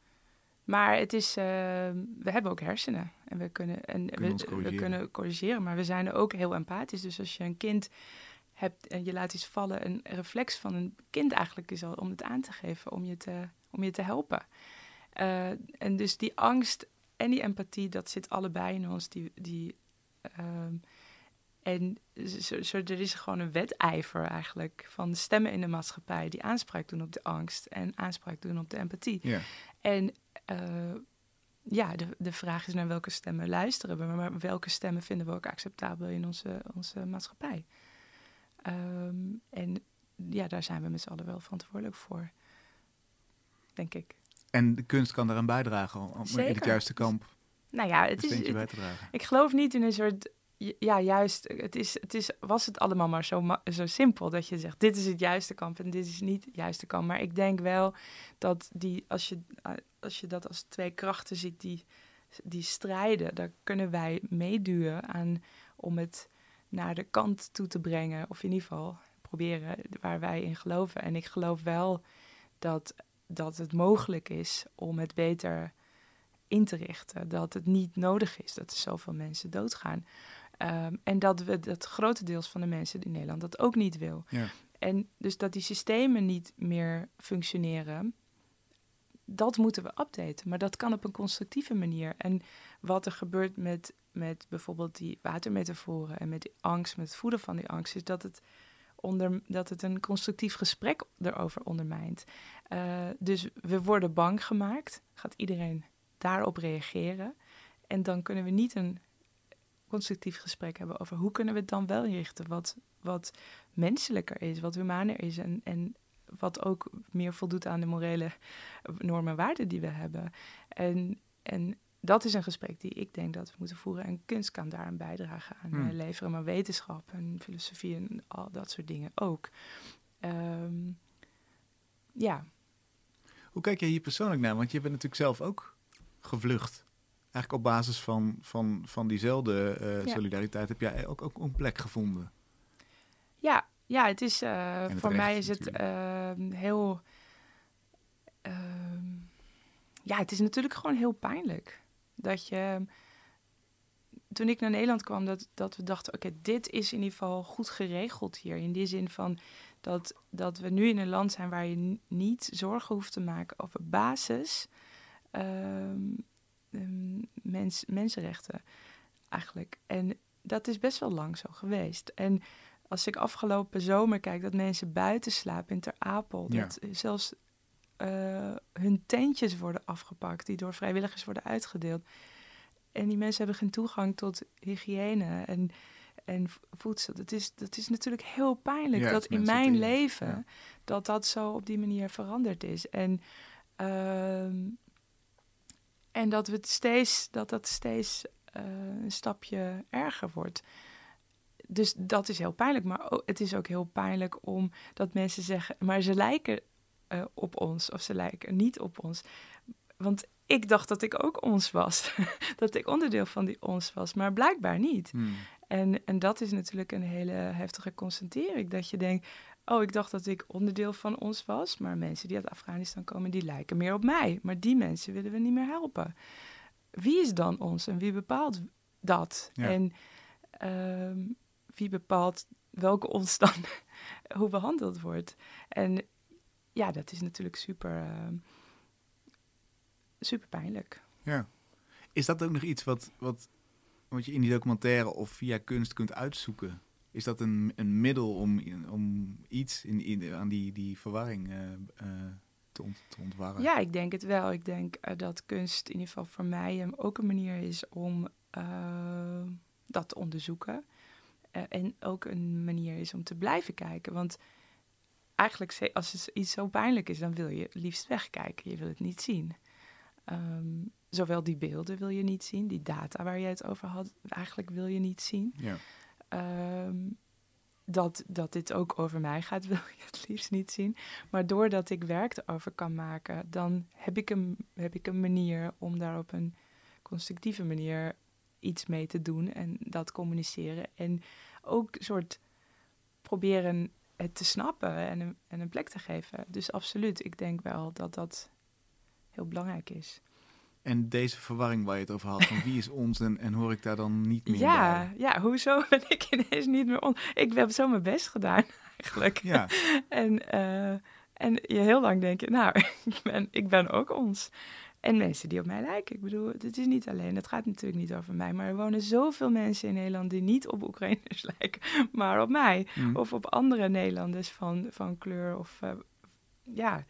Maar het is, uh, we hebben ook hersenen en we kunnen, en kunnen we, we kunnen corrigeren, maar we zijn ook heel empathisch. Dus als je een kind hebt en je laat iets vallen, een reflex van een kind eigenlijk is al om het aan te geven, om je te, om je te helpen. Uh, en dus die angst en die empathie, dat zit allebei in ons. Die, die, um, en zo, zo, er is gewoon een wedijver eigenlijk van stemmen in de maatschappij die aanspraak doen op de angst en aanspraak doen op de empathie. Ja. En Uh, ja, de, de vraag is naar welke stemmen luisteren we, maar welke stemmen vinden we ook acceptabel in onze, onze maatschappij. Um, en ja, daar zijn we met z'n allen wel verantwoordelijk voor, denk ik. En de kunst kan daaraan bijdragen om Zeker. in het juiste kamp nou ja, het een is, steentje bij het, te dragen. Ik geloof niet in een soort... Ja, juist, het is, het is, was het allemaal maar zo, ma- zo simpel dat je zegt, dit is het juiste kamp en dit is niet het juiste kamp. Maar ik denk wel dat die, als je, als je dat als twee krachten ziet die, die strijden, dan kunnen wij meeduwen aan om het naar de kant toe te brengen. Of in ieder geval proberen waar wij in geloven. En ik geloof wel dat, dat het mogelijk is om het beter in te richten. Dat het niet nodig is dat er zoveel mensen doodgaan. Um, en dat we dat grotendeels van de mensen in Nederland dat ook niet wil. Ja. En dus dat die systemen niet meer functioneren, dat moeten we updaten. Maar dat kan op een constructieve manier. En wat er gebeurt met, met bijvoorbeeld die watermetaforen en met die angst, met het voeden van die angst, is dat het onder, dat het een constructief gesprek erover ondermijnt. Uh, dus we worden bang gemaakt. Gaat iedereen daarop reageren? En dan kunnen we niet een constructief gesprek hebben over hoe kunnen we het dan wel inrichten? Wat, wat menselijker is, wat humaner is en, en wat ook meer voldoet aan de morele normen en waarden die we hebben. En, en dat is een gesprek die ik denk dat we moeten voeren. En kunst kan daaraan bijdragen, aan hmm. leveren, maar wetenschap en filosofie en al dat soort dingen ook. Um, ja. Hoe kijk jij hier persoonlijk naar? Want je bent natuurlijk zelf ook gevlucht. Eigenlijk op basis van, van, van diezelfde uh, ja. solidariteit heb jij ook, ook een plek gevonden. Ja, ja het is uh, het voor mij is natuurlijk. het uh, heel... Uh, ja, het is natuurlijk gewoon heel pijnlijk. Dat je... Toen ik naar Nederland kwam, dat, dat we dachten... oké, okay, dit is in ieder geval goed geregeld hier. In die zin van dat, dat we nu in een land zijn waar je n- niet zorgen hoeft te maken over basis... Um, um, mens, mensenrechten eigenlijk. En dat is best wel lang zo geweest. En als ik afgelopen zomer kijk dat mensen buiten slapen in Ter Apel... Ja. dat zelfs uh, hun tentjes worden afgepakt... die door vrijwilligers worden uitgedeeld... En die mensen hebben geen toegang tot hygiëne en, en voedsel. Dat is, dat is natuurlijk heel pijnlijk ja, dat in mijn leven... Ja. dat dat zo op die manier veranderd is. En, uh, en dat, we het steeds, dat dat steeds uh, een stapje erger wordt. Dus dat is heel pijnlijk. Maar ook, het is ook heel pijnlijk om dat mensen zeggen... maar ze lijken uh, op ons of ze lijken niet op ons. Want... ik dacht dat ik ook ons was. Dat ik onderdeel van die ons was. Maar blijkbaar niet. Hmm. En, en dat is natuurlijk een hele heftige constatering. Dat je denkt, oh, ik dacht dat ik onderdeel van ons was. Maar mensen die uit Afghanistan komen, die lijken meer op mij. Maar die mensen willen we niet meer helpen. Wie is dan ons en wie bepaalt dat? Ja. En uh, wie bepaalt welke ons dan hoe behandeld wordt? En ja, dat is natuurlijk super... Uh, Super pijnlijk. Ja. Is dat ook nog iets wat, wat, wat je in die documentaire of via kunst kunt uitzoeken? Is dat een, een middel om, om iets in, in, aan die, die verwarring uh, uh, te, ont, te ontwarren? Ja, ik denk het wel. Ik denk uh, dat kunst in ieder geval voor mij um, ook een manier is om uh, dat te onderzoeken. Uh, en ook een manier is om te blijven kijken. Want eigenlijk, als het iets zo pijnlijk is, dan wil je het liefst wegkijken. Je wil het niet zien. Um, zowel die beelden wil je niet zien, die data waar je het over had, eigenlijk wil je niet zien. Ja. Um, dat, dat dit ook over mij gaat, wil je het liefst niet zien. Maar doordat ik werk erover kan maken, dan heb ik een, heb ik een manier om daar op een constructieve manier iets mee te doen en dat communiceren. En ook een soort proberen het te snappen en een, en een plek te geven. Dus absoluut, ik denk wel dat dat... heel belangrijk is. En deze verwarring waar je het over had, van wie is ons en, en hoor ik daar dan niet meer ja, bij? Ja, hoezo ben ik ineens niet meer ons? Ik heb zo mijn best gedaan, eigenlijk. Ja. en, uh, en je heel lang denk je, nou, ik ben, ik ben ook ons. En mensen die op mij lijken. Ik bedoel, het is niet alleen, het gaat natuurlijk niet over mij, maar er wonen zoveel mensen in Nederland die niet op Oekraïners lijken, maar op mij. Mm. Of op andere Nederlanders van, van kleur of, uh, ja...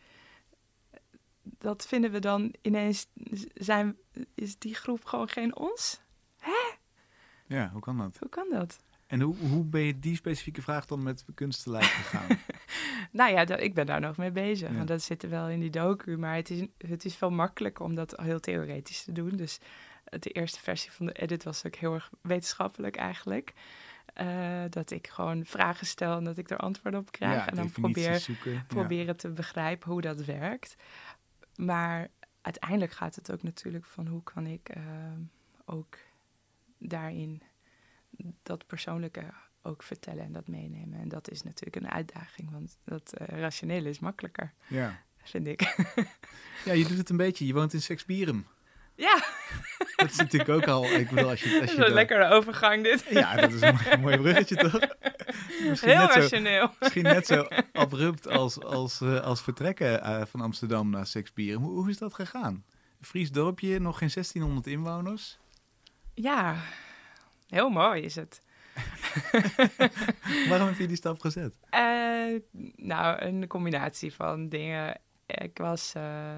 dat vinden we dan ineens, zijn, is die groep gewoon geen ons? Hè? Ja, hoe kan dat? Hoe kan dat? En hoe, hoe ben je die specifieke vraag dan met kunst te lijf gegaan? nou ja, dat, ik ben daar nog mee bezig. Ja. Want dat zit er wel in die docu. Maar het is, het is veel makkelijker om dat heel theoretisch te doen. Dus de eerste versie van de edit was ook heel erg wetenschappelijk eigenlijk. Uh, dat ik gewoon vragen stel en dat ik er antwoorden op krijg. Ja, en dan probeer, zoeken. proberen Ja. te begrijpen hoe dat werkt. Maar uiteindelijk gaat het ook natuurlijk van hoe kan ik uh, ook daarin dat persoonlijke ook vertellen en dat meenemen. En dat is natuurlijk een uitdaging, want dat uh, rationele is makkelijker, ja. vind ik. Ja, je doet het een beetje. Je woont in Seksbierum. Ja. Dat is natuurlijk ook al... Ik bedoel, als je, als je dat is een lekkere overgang, dit. Ja, dat is een mooi, mooi bruggetje, toch? Misschien heel net rationeel. Zo, misschien net zo abrupt als, als, uh, als vertrekken uh, van Amsterdam naar Seksbierum. Hoe, hoe is dat gegaan? Een Fries dorpje, nog geen zestienhonderd inwoners? Ja, heel mooi is het. Waarom heb je die stap gezet? Uh, nou, een combinatie van dingen. Ik was uh,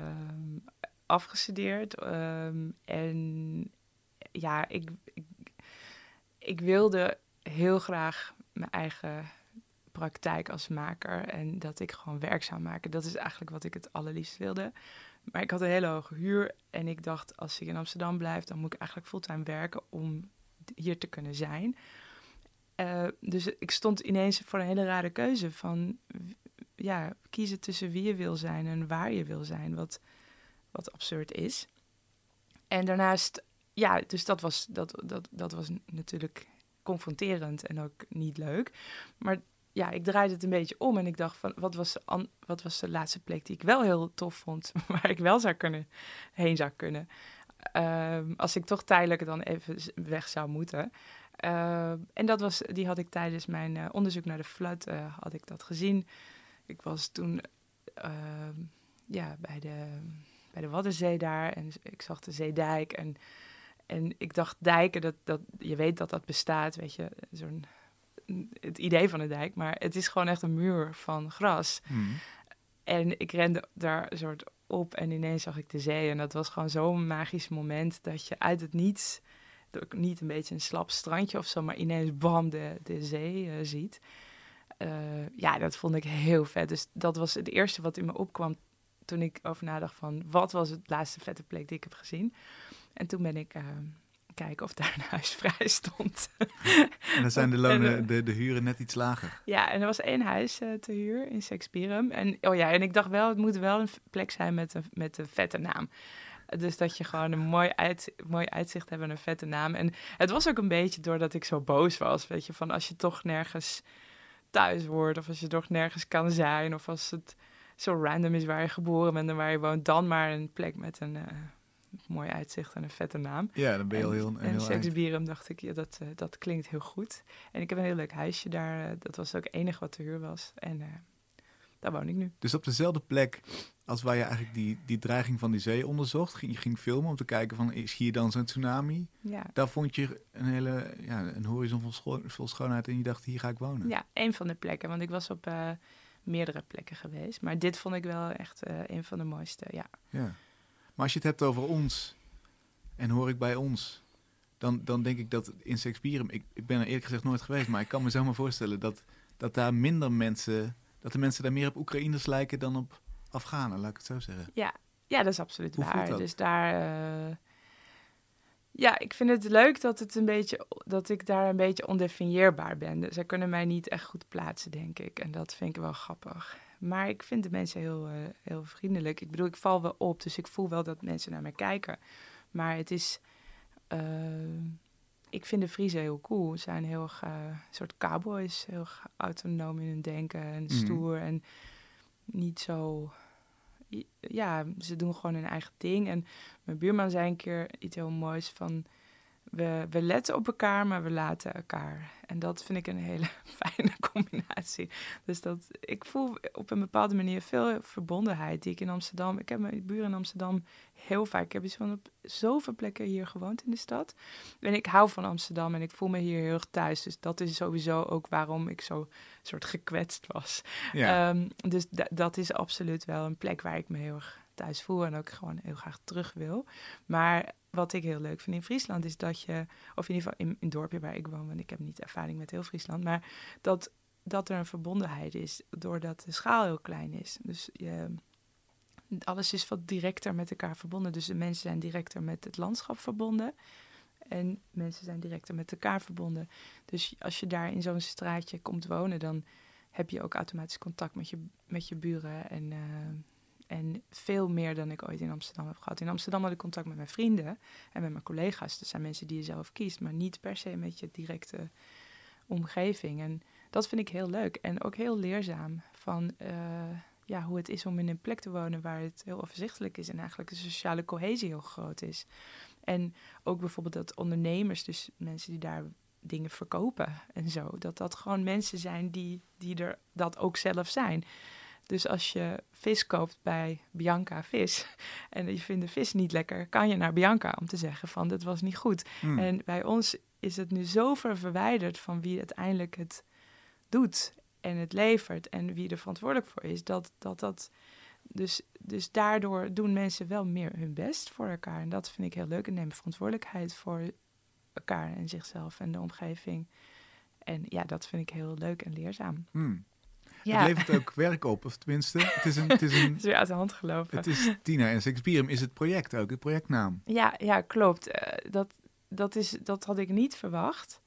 afgestudeerd um, en ja, ik, ik, ik wilde heel graag mijn eigen praktijk als maker en dat ik gewoon werk zou maken. Dat is eigenlijk wat ik het allerliefst wilde. Maar ik had een hele hoge huur en ik dacht, als ik in Amsterdam blijf, dan moet ik eigenlijk fulltime werken om hier te kunnen zijn. Uh, dus ik stond ineens voor een hele rare keuze van, ja, kiezen tussen wie je wil zijn en waar je wil zijn, wat, wat absurd is. En daarnaast, ja, dus dat was, dat, dat, dat was natuurlijk confronterend en ook niet leuk. Maar ja, ik draaide het een beetje om en ik dacht van, wat was de, an- wat was de laatste plek die ik wel heel tof vond, waar ik wel zou kunnen, heen zou kunnen. Uh, als ik toch tijdelijk dan even weg zou moeten. Uh, en dat was, die had ik tijdens mijn uh, onderzoek naar de flood, uh, had ik dat gezien. Ik was toen uh, ja, bij, de, bij de Waddenzee daar en ik zag de Zeedijk. En, en ik dacht, dijken, dat, dat, je weet dat dat bestaat, weet je, zo'n, het idee van een dijk. Maar het is gewoon echt een muur van gras. Mm. En ik rende daar een soort op en ineens zag ik de zee. En dat was gewoon zo'n magisch moment dat je uit het niets, niet een beetje een slap strandje of zo, maar ineens bam, de, de zee uh, ziet. Uh, ja, dat vond ik heel vet. Dus dat was het eerste wat in me opkwam toen ik over nadacht van, wat was het laatste vette plek die ik heb gezien? En toen ben ik uh, kijken of daar een huis vrij stond. En dan zijn de lonen, de, de huren net iets lager. Ja, en er was één huis uh, te huur in Seksbierum. En, oh ja, en ik dacht wel, het moet wel een plek zijn met een, met een vette naam. Dus dat je gewoon een mooi, uit, mooi uitzicht hebt en een vette naam. En het was ook een beetje doordat ik zo boos was. Weet je, van als je toch nergens thuis wordt, of als je toch nergens kan zijn, of als het zo random is waar je geboren bent en waar je woont, dan maar een plek met een uh, mooi uitzicht en een vette naam. Ja, dan ben je al heel, en, heel En Seksbierum dacht ik, ja, dat, uh, dat klinkt heel goed. En ik heb een heel leuk huisje daar. Uh, dat was ook het enige wat te huur was. En uh, daar woon ik nu. Dus op dezelfde plek als waar je eigenlijk die, die dreiging van die zee onderzocht, ging, je ging filmen om te kijken van, is hier dan zo'n tsunami? Ja. Daar vond je een hele, ja, een horizon vol, scho- vol schoonheid en je dacht, hier ga ik wonen. Ja, één van de plekken, want ik was op uh, meerdere plekken geweest. Maar dit vond ik wel echt uh, een van de mooiste, ja. Ja. Maar als je het hebt over ons en hoor ik bij ons, dan, dan denk ik dat in Seksbierum, ik, ik ben er eerlijk gezegd nooit geweest, maar ik kan me zomaar voorstellen dat, dat daar minder mensen, dat de mensen daar meer op Oekraïners lijken dan op Afghanen, laat ik het zo zeggen. Ja, ja, dat is absoluut Hoe waar. Dat? Dus daar, uh, ja, ik vind het leuk dat het een beetje, dat ik daar een beetje ondefinieerbaar ben. Dus zij kunnen mij niet echt goed plaatsen, denk ik. En dat vind ik wel grappig. Maar ik vind de mensen heel, uh, heel vriendelijk. Ik bedoel, ik val wel op, dus ik voel wel dat mensen naar mij kijken. Maar het is, uh, ik vind de Friezen heel cool. Ze zijn heel erg, uh, een soort cowboys, heel erg autonoom in hun denken en stoer mm-hmm. en niet zo. Ja, ze doen gewoon hun eigen ding. En mijn buurman zei een keer iets heel moois van, we, we letten op elkaar, maar we laten elkaar. En dat vind ik een hele fijne combinatie. Dus dat, ik voel op een bepaalde manier veel verbondenheid die ik in Amsterdam. Ik heb mijn buren in Amsterdam heel vaak. Ik heb iets van op zoveel plekken hier gewoond in de stad. En ik hou van Amsterdam en ik voel me hier heel erg thuis. Dus dat is sowieso ook waarom ik zo soort gekwetst was. Ja. Um, dus d- dat is absoluut wel een plek waar ik me heel erg thuis voel en ook gewoon heel graag terug wil. Maar wat ik heel leuk vind in Friesland is dat je, of in ieder geval in, in het dorpje waar ik woon, want ik heb niet ervaring met heel Friesland, maar dat, dat er een verbondenheid is doordat de schaal heel klein is. Dus je, alles is wat directer met elkaar verbonden. Dus de mensen zijn directer met het landschap verbonden en mensen zijn directer met elkaar verbonden. Dus als je daar in zo'n straatje komt wonen, dan heb je ook automatisch contact met je, met je buren en uh, En veel meer dan ik ooit in Amsterdam heb gehad. In Amsterdam had ik contact met mijn vrienden en met mijn collega's. Dat zijn mensen die je zelf kiest, maar niet per se met je directe omgeving. En dat vind ik heel leuk en ook heel leerzaam van uh, ja, hoe het is om in een plek te wonen waar het heel overzichtelijk is en eigenlijk de sociale cohesie heel groot is. En ook bijvoorbeeld dat ondernemers, dus mensen die daar dingen verkopen en zo, dat dat gewoon mensen zijn die, die er dat ook zelf zijn. Dus als je vis koopt bij Bianca Vis en je vindt de vis niet lekker, kan je naar Bianca om te zeggen van, dat was niet goed. Mm. En bij ons is het nu zo ver verwijderd van wie uiteindelijk het doet en het levert en wie er verantwoordelijk voor is, dat dat... dat dus, dus daardoor doen mensen wel meer hun best voor elkaar. En dat vind ik heel leuk en nemen verantwoordelijkheid voor elkaar en zichzelf en de omgeving. En ja, dat vind ik heel leuk en leerzaam. Mm. Ja. Het levert ook werk op, of tenminste, het is een... Het is, een, Het is weer uit de hand gelopen. het is Tina en Shakespeare is het project ook, de projectnaam. Ja, ja, klopt. Uh, dat, dat, is, dat had ik niet verwacht.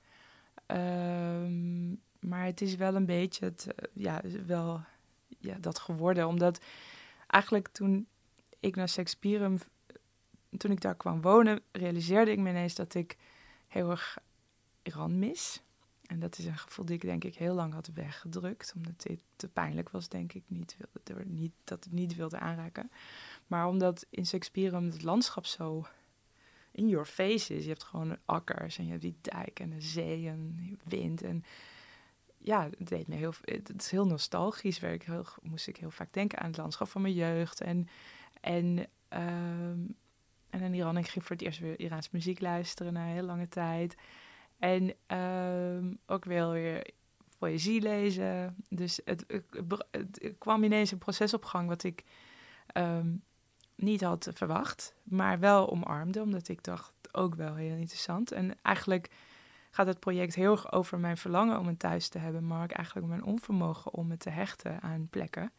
Um, maar het is wel een beetje het, uh, ja, wel, ja, dat geworden. Omdat eigenlijk toen ik naar Shakespeare, toen ik daar kwam wonen, realiseerde ik me ineens dat ik heel erg Iran mis. En dat is een gevoel die ik denk ik heel lang had weggedrukt. Omdat dit te pijnlijk was, denk ik. Niet, wilde, niet, dat ik niet wilde aanraken. Maar omdat in Shakespeare het landschap zo in your face is. Je hebt gewoon akkers en je hebt die dijk en de zee en wind. En ja, het deed me heel, het is heel nostalgisch. Waar ik heel, moest ik heel vaak denken aan het landschap van mijn jeugd. En, en, um, en in Iran, ik ging voor het eerst weer Iraanse muziek luisteren na een heel lange tijd. En um, ook wel weer poëzie lezen. Dus het, het, het, het kwam ineens een proces op gang wat ik um, niet had verwacht, maar wel omarmde, omdat ik dacht, ook wel heel interessant. En eigenlijk gaat het project heel erg over mijn verlangen om een thuis te hebben, maar ook eigenlijk mijn onvermogen om me te hechten aan plekken.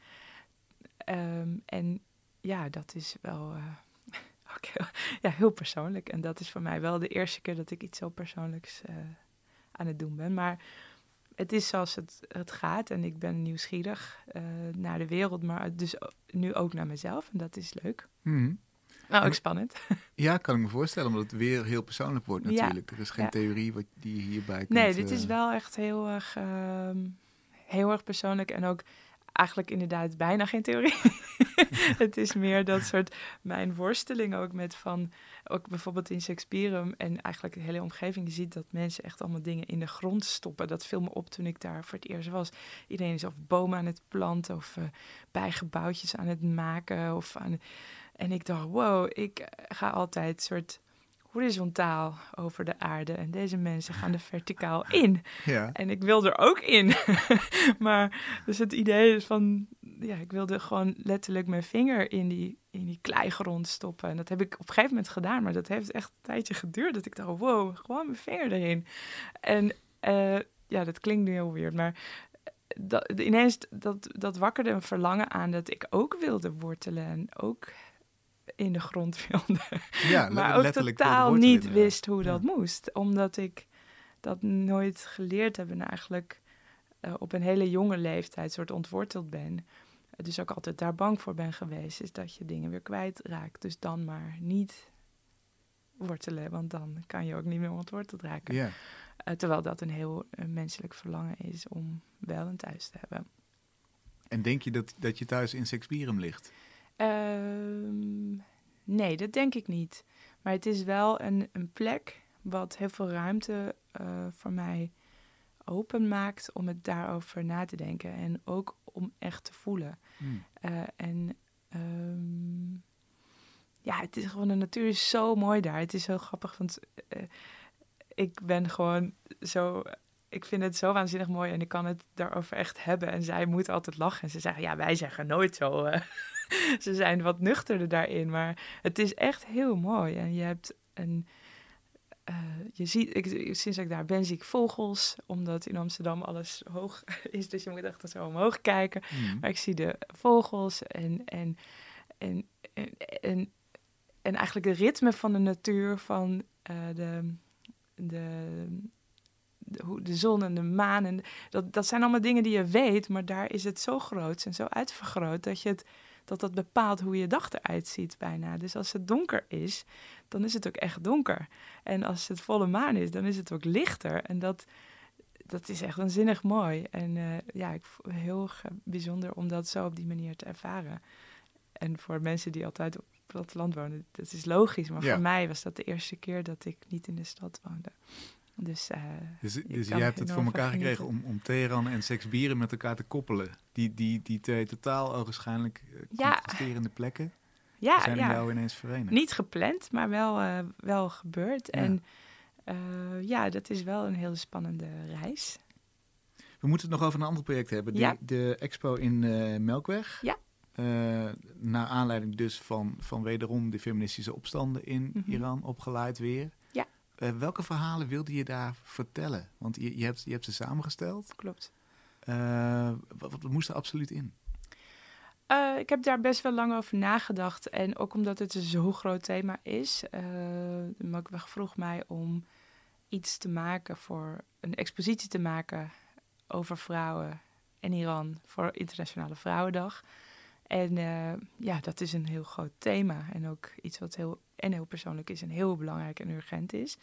Um, en ja, dat is wel uh, ook heel, ja, heel persoonlijk. En dat is voor mij wel de eerste keer dat ik iets zo persoonlijks uh, aan het doen ben. Maar het is zoals het, het gaat en ik ben nieuwsgierig uh, naar de wereld, maar dus nu ook naar mezelf. En dat is leuk. Mm-hmm. Maar ook en, spannend. Ja, kan ik me voorstellen, omdat het weer heel persoonlijk wordt natuurlijk. Ja, er is geen ja. theorie wat die je hierbij kunt... Nee, dit uh... is wel echt heel erg, uh, heel erg persoonlijk en ook eigenlijk inderdaad bijna geen theorie. Het is meer dat soort mijn worsteling ook met van, ook bijvoorbeeld in Shakespeare en eigenlijk de hele omgeving, je ziet dat mensen echt allemaal dingen in de grond stoppen. Dat viel me op toen ik daar voor het eerst was. Iedereen is of bomen aan het planten of uh, bijgebouwtjes aan het maken. Of aan, en ik dacht, wow, ik ga altijd soort horizontaal over de aarde. En deze mensen gaan er verticaal in. Ja. En ik wil er ook in. Maar dus het idee is van, ja, ik wilde gewoon letterlijk mijn vinger in die, in die kleigrond stoppen. En dat heb ik op een gegeven moment gedaan. Maar dat heeft echt een tijdje geduurd. Dat ik dacht, wow, gewoon mijn vinger erin. En uh, ja, dat klinkt nu heel weird. Maar dat, ineens, dat, dat wakkerde een verlangen aan dat ik ook wilde wortelen. En ook in de grond wilde. Ja, maar ook totaal niet in, wist hoe ja. dat moest. Omdat ik dat nooit geleerd heb en eigenlijk uh, op een hele jonge leeftijd soort ontworteld ben. Dus ook altijd daar bang voor ben geweest, is dat je dingen weer kwijtraakt. Dus dan maar niet wortelen, want dan kan je ook niet meer ontworteld raken. Ja. Uh, terwijl dat een heel uh, menselijk verlangen is om wel een thuis te hebben. En denk je dat, dat je thuis in Shakespeare ligt? Um, nee, dat denk ik niet. Maar het is wel een, een plek wat heel veel ruimte uh, voor mij openmaakt om het daarover na te denken. En ook om echt te voelen. Hmm. Uh, en um, ja, het is gewoon, de natuur is zo mooi daar. Het is heel grappig, want uh, ik ben gewoon zo... Ik vind het zo waanzinnig mooi en ik kan het daarover echt hebben. En zij moet altijd lachen. En ze zeggen, ja, wij zeggen nooit zo. Uh. Ze zijn wat nuchterder daarin. Maar het is echt heel mooi. En je hebt een... Uh, je ziet, ik, sinds ik daar ben, zie ik vogels. Omdat in Amsterdam alles hoog is. Dus je moet echt zo omhoog kijken. Mm. Maar ik zie de vogels en... en, en, en, en, en eigenlijk het ritme van de natuur. Van uh, de... de De, de zon en de maan. En dat, dat zijn allemaal dingen die je weet, maar daar is het zo groot en zo uitvergroot dat je het, dat, dat bepaalt hoe je dag eruit ziet bijna. Dus als het donker is, dan is het ook echt donker. En als het volle maan is, dan is het ook lichter. En dat, dat is echt waanzinnig mooi. En uh, ja, ik vond het heel erg bijzonder om dat zo op die manier te ervaren. En voor mensen die altijd op het platteland wonen, dat is logisch. Maar ja. Voor mij was dat de eerste keer dat ik niet in de stad woonde. Dus, uh, dus, dus jij hebt het voor elkaar gekregen om, om Teheran en seksbieren met elkaar te koppelen. Die, die, die twee totaal ogenschijnlijk uh, contrasterende ja. plekken ja, zijn ja. in jou ineens verenigd. Niet gepland, maar wel, uh, wel gebeurd. Ja. En uh, ja, dat is wel een hele spannende reis. We moeten het nog over een ander project hebben. Die, ja. De expo in uh, Melkweg. Ja. Uh, naar aanleiding dus van, van wederom de feministische opstanden in mm-hmm. Iran, opgeleid weer. Ja. Uh, welke verhalen wilde je daar vertellen? Want je, je, hebt, je hebt ze samengesteld. Klopt. Uh, wat, wat moest er absoluut in? Uh, ik heb daar best wel lang over nagedacht. En ook omdat het een zo groot thema is. Uh, Melkweg vroeg mij om iets te maken voor... een expositie te maken over vrouwen en Iran voor Internationale Vrouwendag. En uh, ja, dat is een heel groot thema. En ook iets wat heel, en heel persoonlijk is en heel belangrijk en urgent is.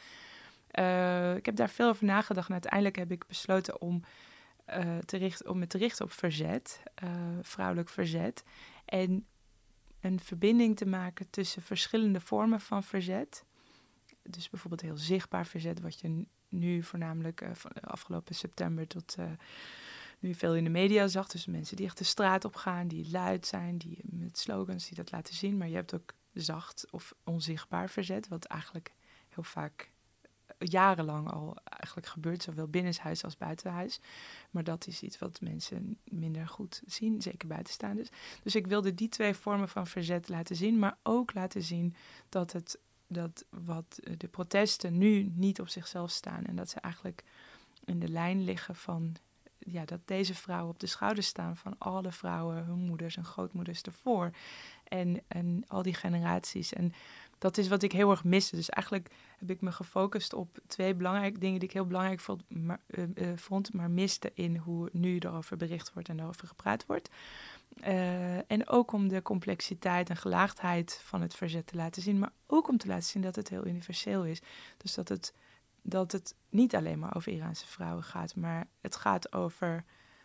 Uh, ik heb daar veel over nagedacht. En uiteindelijk heb ik besloten om, uh, te richten, om me te richten op verzet. Uh, vrouwelijk verzet. En een verbinding te maken tussen verschillende vormen van verzet. Dus bijvoorbeeld heel zichtbaar verzet, wat je nu voornamelijk uh, van afgelopen september tot... Uh, nu veel in de media zag. Dus mensen die echt de straat op gaan, die luid zijn, die met slogans die dat laten zien. Maar je hebt ook zacht of onzichtbaar verzet, wat eigenlijk heel vaak jarenlang al eigenlijk gebeurt, zowel binnenshuis als buitenhuis. Maar dat is iets wat mensen minder goed zien, zeker buitenstaanders. Dus ik wilde die twee vormen van verzet laten zien, maar ook laten zien dat het dat wat de protesten nu niet op zichzelf staan en dat ze eigenlijk in de lijn liggen van ja, dat deze vrouwen op de schouders staan van alle vrouwen, hun moeders en grootmoeders ervoor. En, en al die generaties. En dat is wat ik heel erg miste. Dus eigenlijk heb ik me gefocust op twee belangrijke dingen die ik heel belangrijk vond, maar, uh, uh, vond, maar miste in hoe nu erover bericht wordt en erover gepraat wordt. Uh, en ook om de complexiteit en gelaagdheid van het verzet te laten zien, maar ook om te laten zien dat het heel universeel is. Dus dat het dat het niet alleen maar over Iraanse vrouwen gaat, maar het gaat over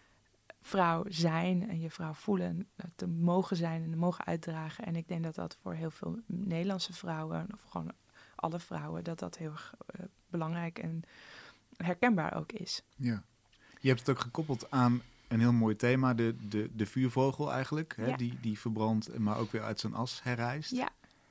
vrouw zijn en je vrouw voelen, te mogen zijn en te mogen uitdragen. En ik denk dat dat voor heel veel Nederlandse vrouwen, of gewoon alle vrouwen, dat dat heel erg uh, belangrijk en herkenbaar ook is. Ja. Je hebt het ook gekoppeld aan een heel mooi thema, de, de, de vuurvogel eigenlijk, hè, ja. die, die verbrandt, maar ook weer uit zijn as herrijst. Ja.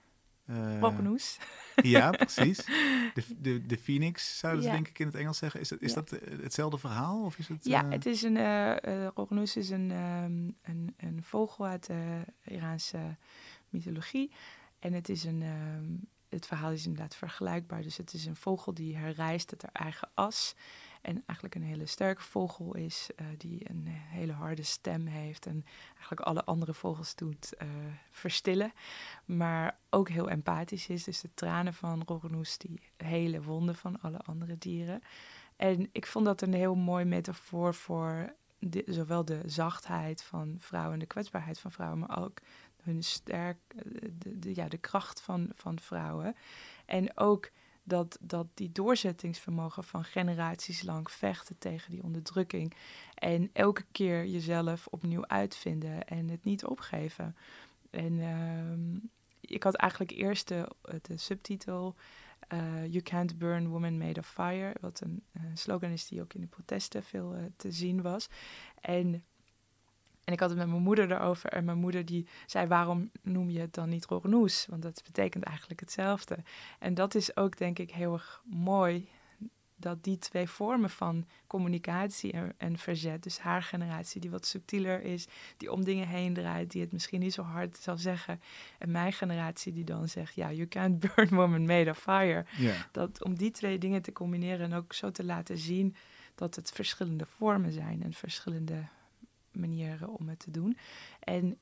Uh, Roggenhoes. Ja, precies. De, de, de phoenix, zouden ze ja. denk ik in het Engels zeggen. Is dat, is ja. dat hetzelfde verhaal? Of is het, ja, uh... het is een, uh, uh, Roggenhoes is een, um, een, een vogel uit de Iraanse mythologie. En het is een, um, het verhaal is inderdaad vergelijkbaar. Dus het is een vogel die herrijst uit haar eigen as. En eigenlijk een hele sterke vogel is, uh, die een hele harde stem heeft en eigenlijk alle andere vogels doet uh, verstillen. Maar ook heel empathisch is, dus de tranen van Roggenhoes die hele wonden van alle andere dieren. En ik vond dat een heel mooi metafoor voor de, zowel de zachtheid van vrouwen en de kwetsbaarheid van vrouwen, maar ook hun sterk, de, de, ja, de kracht van, van vrouwen. En ook Dat, dat die doorzettingsvermogen van generaties lang vechten tegen die onderdrukking. En elke keer jezelf opnieuw uitvinden en het niet opgeven. En uh, ik had eigenlijk eerst de, de subtitel uh, You Can't Burn Woman Made of Fire. Wat een uh, slogan is die ook in de protesten veel uh, te zien was. En... En ik had het met mijn moeder erover. En mijn moeder die zei, waarom noem je het dan niet Roggenhoes? Want dat betekent eigenlijk hetzelfde. En dat is ook, denk ik, heel erg mooi. Dat die twee vormen van communicatie en, en verzet. Dus haar generatie die wat subtieler is. Die om dingen heen draait. Die het misschien niet zo hard zal zeggen. En mijn generatie die dan zegt, ja, you can't burn woman made of fire. Yeah. Dat, om die twee dingen te combineren. En ook zo te laten zien dat het verschillende vormen zijn. En verschillende manieren om het te doen. En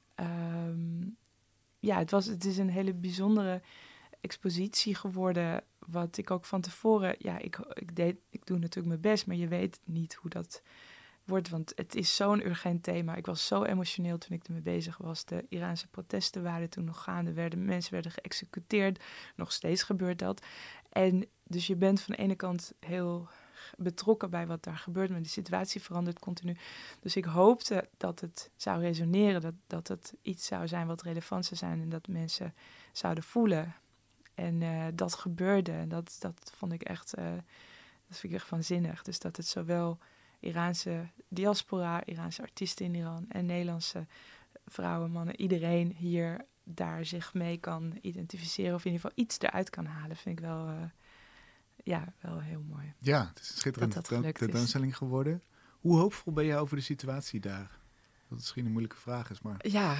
um, ja, het, was, het is een hele bijzondere expositie geworden, wat ik ook van tevoren, ja, ik, ik, deed, ik doe natuurlijk mijn best, maar je weet niet hoe dat wordt, want het is zo'n urgent thema. Ik was zo emotioneel toen ik ermee bezig was. De Iraanse protesten waren toen nog gaande, werden, mensen werden geëxecuteerd, nog steeds gebeurt dat. En dus je bent van de ene kant heel betrokken bij wat daar gebeurt, maar de situatie verandert continu. Dus ik hoopte dat het zou resoneren, dat, dat het iets zou zijn wat relevant zou zijn en dat mensen zouden voelen. En uh, dat gebeurde en dat, dat vond ik echt uh, Dat vind ik echt waanzinnig. Dus dat het zowel Iraanse diaspora, Iraanse artiesten in Iran en Nederlandse vrouwen, mannen, iedereen hier daar zich mee kan identificeren of in ieder geval iets eruit kan halen, vind ik wel, uh, ja, wel heel mooi. Ja, het is een schitterende ten- tentoonstelling geworden. Hoe hoopvol ben je over de situatie daar? Dat misschien een moeilijke vraag is, maar... Ja,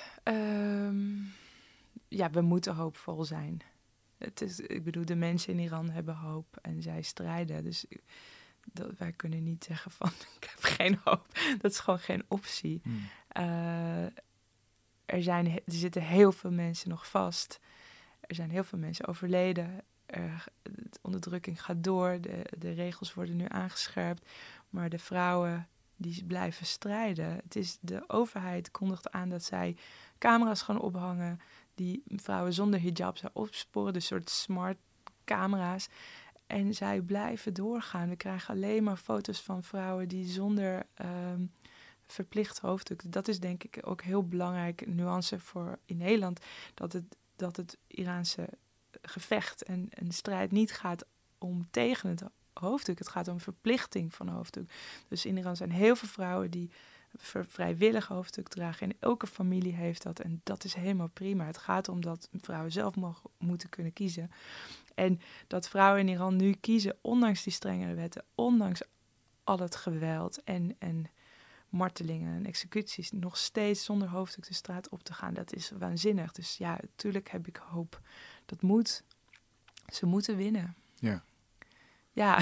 um, ja, we moeten hoopvol zijn. Het is, ik bedoel, de mensen in Iran hebben hoop en zij strijden. Dus dat, wij kunnen niet zeggen van, ik heb geen hoop. Dat is gewoon geen optie. Hmm. Uh, er, zijn, er zitten heel veel mensen nog vast. Er zijn heel veel mensen overleden. Er, de onderdrukking gaat door. De, de regels worden nu aangescherpt. Maar de vrouwen die blijven strijden. Het is, de overheid kondigt aan dat zij camera's gaan ophangen die vrouwen zonder hijab zou opsporen. Dus soort smart camera's. En zij blijven doorgaan. We krijgen alleen maar foto's van vrouwen die zonder um, verplicht hoofddoek. Dat is denk ik ook heel belangrijk nuance voor in Nederland. Dat het, dat het Iraanse gevecht en, en strijd niet gaat om tegen het hoofddoek. Het gaat om verplichting van hoofddoek. Dus in Iran zijn heel veel vrouwen die vrijwillig hoofddoek dragen. En elke familie heeft dat. En dat is helemaal prima. Het gaat om dat vrouwen zelf mogen, moeten kunnen kiezen. En dat vrouwen in Iran nu kiezen, ondanks die strengere wetten, ondanks al het geweld en, en martelingen en executies, nog steeds zonder hoofddoek de straat op te gaan. Dat is waanzinnig. Dus ja, natuurlijk heb ik hoop. Dat moet. Ze moeten winnen. Ja. Ja,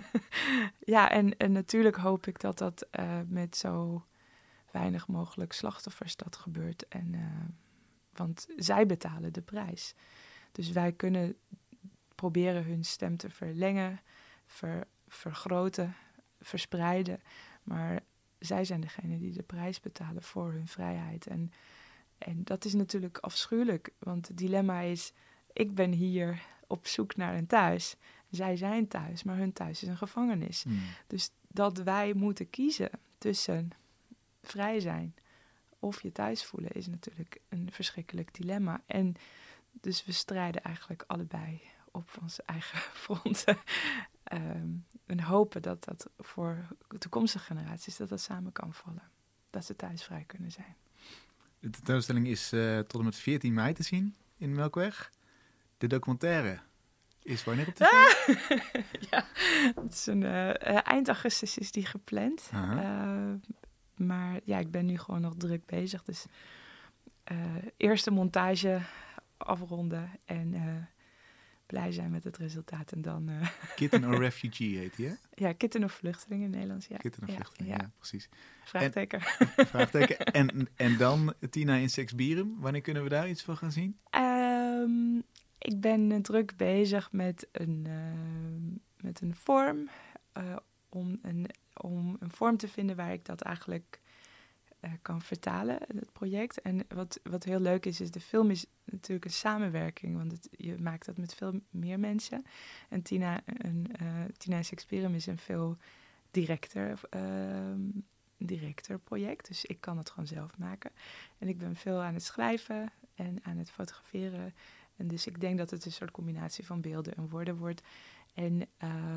ja en, en natuurlijk hoop ik dat dat uh, met zo weinig mogelijk slachtoffers dat gebeurt. En, uh, want zij betalen de prijs. Dus wij kunnen proberen hun stem te verlengen, ver, vergroten, verspreiden. Maar zij zijn degene die de prijs betalen voor hun vrijheid. En, en dat is natuurlijk afschuwelijk. Want het dilemma is, ik ben hier op zoek naar een thuis. Zij zijn thuis, maar hun thuis is een gevangenis. Mm. Dus dat wij moeten kiezen tussen vrij zijn of je thuis voelen is natuurlijk een verschrikkelijk dilemma. En dus we strijden eigenlijk allebei op onze eigen fronten. um, en hopen dat dat voor toekomstige generaties dat dat samen kan vallen. Dat ze thuis vrij kunnen zijn. De tentoonstelling is uh, tot en met veertien mei te zien in Melkweg. De documentaire is wanneer op tv? Ah! Ja, het is een, uh, eind augustus is die gepland. Uh, maar ja, ik ben nu gewoon nog druk bezig. Dus uh, eerst de montage afronden en uh, blij zijn met het resultaat. En dan... Uh... Kitten or Refugee heet die, hè? Ja, Kitten of Vluchteling in het Nederlands, ja. Kitten of ja, Vluchteling, ja, ja precies. Vraagteken. En, vraagteken. En, en dan Tina in Sexbierum. Wanneer kunnen we daar iets van gaan zien? Um, ik ben uh, druk bezig met een, uh, met een vorm. Uh, om, een, om een vorm te vinden waar ik dat eigenlijk uh, kan vertalen, het project. En wat, wat heel leuk is, is de film is natuurlijk een samenwerking. Want het, je maakt dat met veel meer mensen. En Tina, een, uh, Tina in Sexbierum is een veel directer, uh, directer project. Dus ik kan het gewoon zelf maken. En ik ben veel aan het schrijven en aan het fotograferen. En dus ik denk dat het een soort combinatie van beelden en woorden wordt. En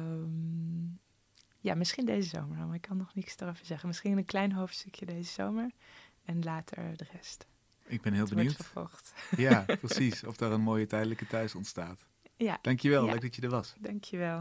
um, ja, misschien deze zomer, maar ik kan nog niks erover zeggen. Misschien een klein hoofdstukje deze zomer en later de rest. Ik ben heel het benieuwd. Wordt vervolgd. Ja, precies. Of daar een mooie tijdelijke thuis ontstaat. Ja. Dankjewel, ja. leuk dat je er was. Dankjewel.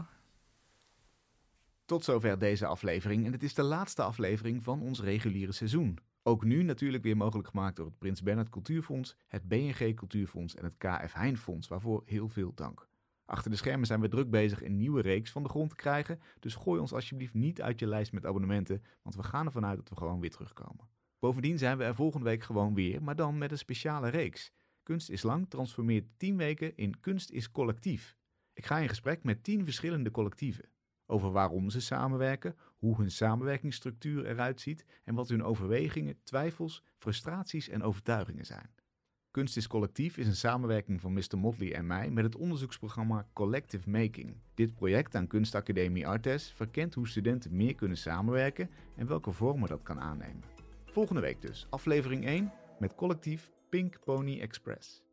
Tot zover deze aflevering. En het is de laatste aflevering van ons reguliere seizoen. Ook nu natuurlijk weer mogelijk gemaakt door het Prins Bernhard Cultuurfonds, het B N G Cultuurfonds en het K F Heijn Fonds, waarvoor heel veel dank. Achter de schermen zijn we druk bezig een nieuwe reeks van de grond te krijgen, dus gooi ons alsjeblieft niet uit je lijst met abonnementen, want we gaan ervan uit dat we gewoon weer terugkomen. Bovendien zijn we er volgende week gewoon weer, maar dan met een speciale reeks. Kunst is Lang transformeert tien weken in Kunst is Collectief. Ik ga in gesprek met tien verschillende collectieven. Over waarom ze samenwerken, hoe hun samenwerkingsstructuur eruit ziet en wat hun overwegingen, twijfels, frustraties en overtuigingen zijn. Kunst is Collectief is een samenwerking van mister Motley en mij met het onderzoeksprogramma Collective Making. Dit project aan Kunstacademie Artes verkent hoe studenten meer kunnen samenwerken en welke vormen dat kan aannemen. Volgende week dus, aflevering één met collectief Pink Pony Express.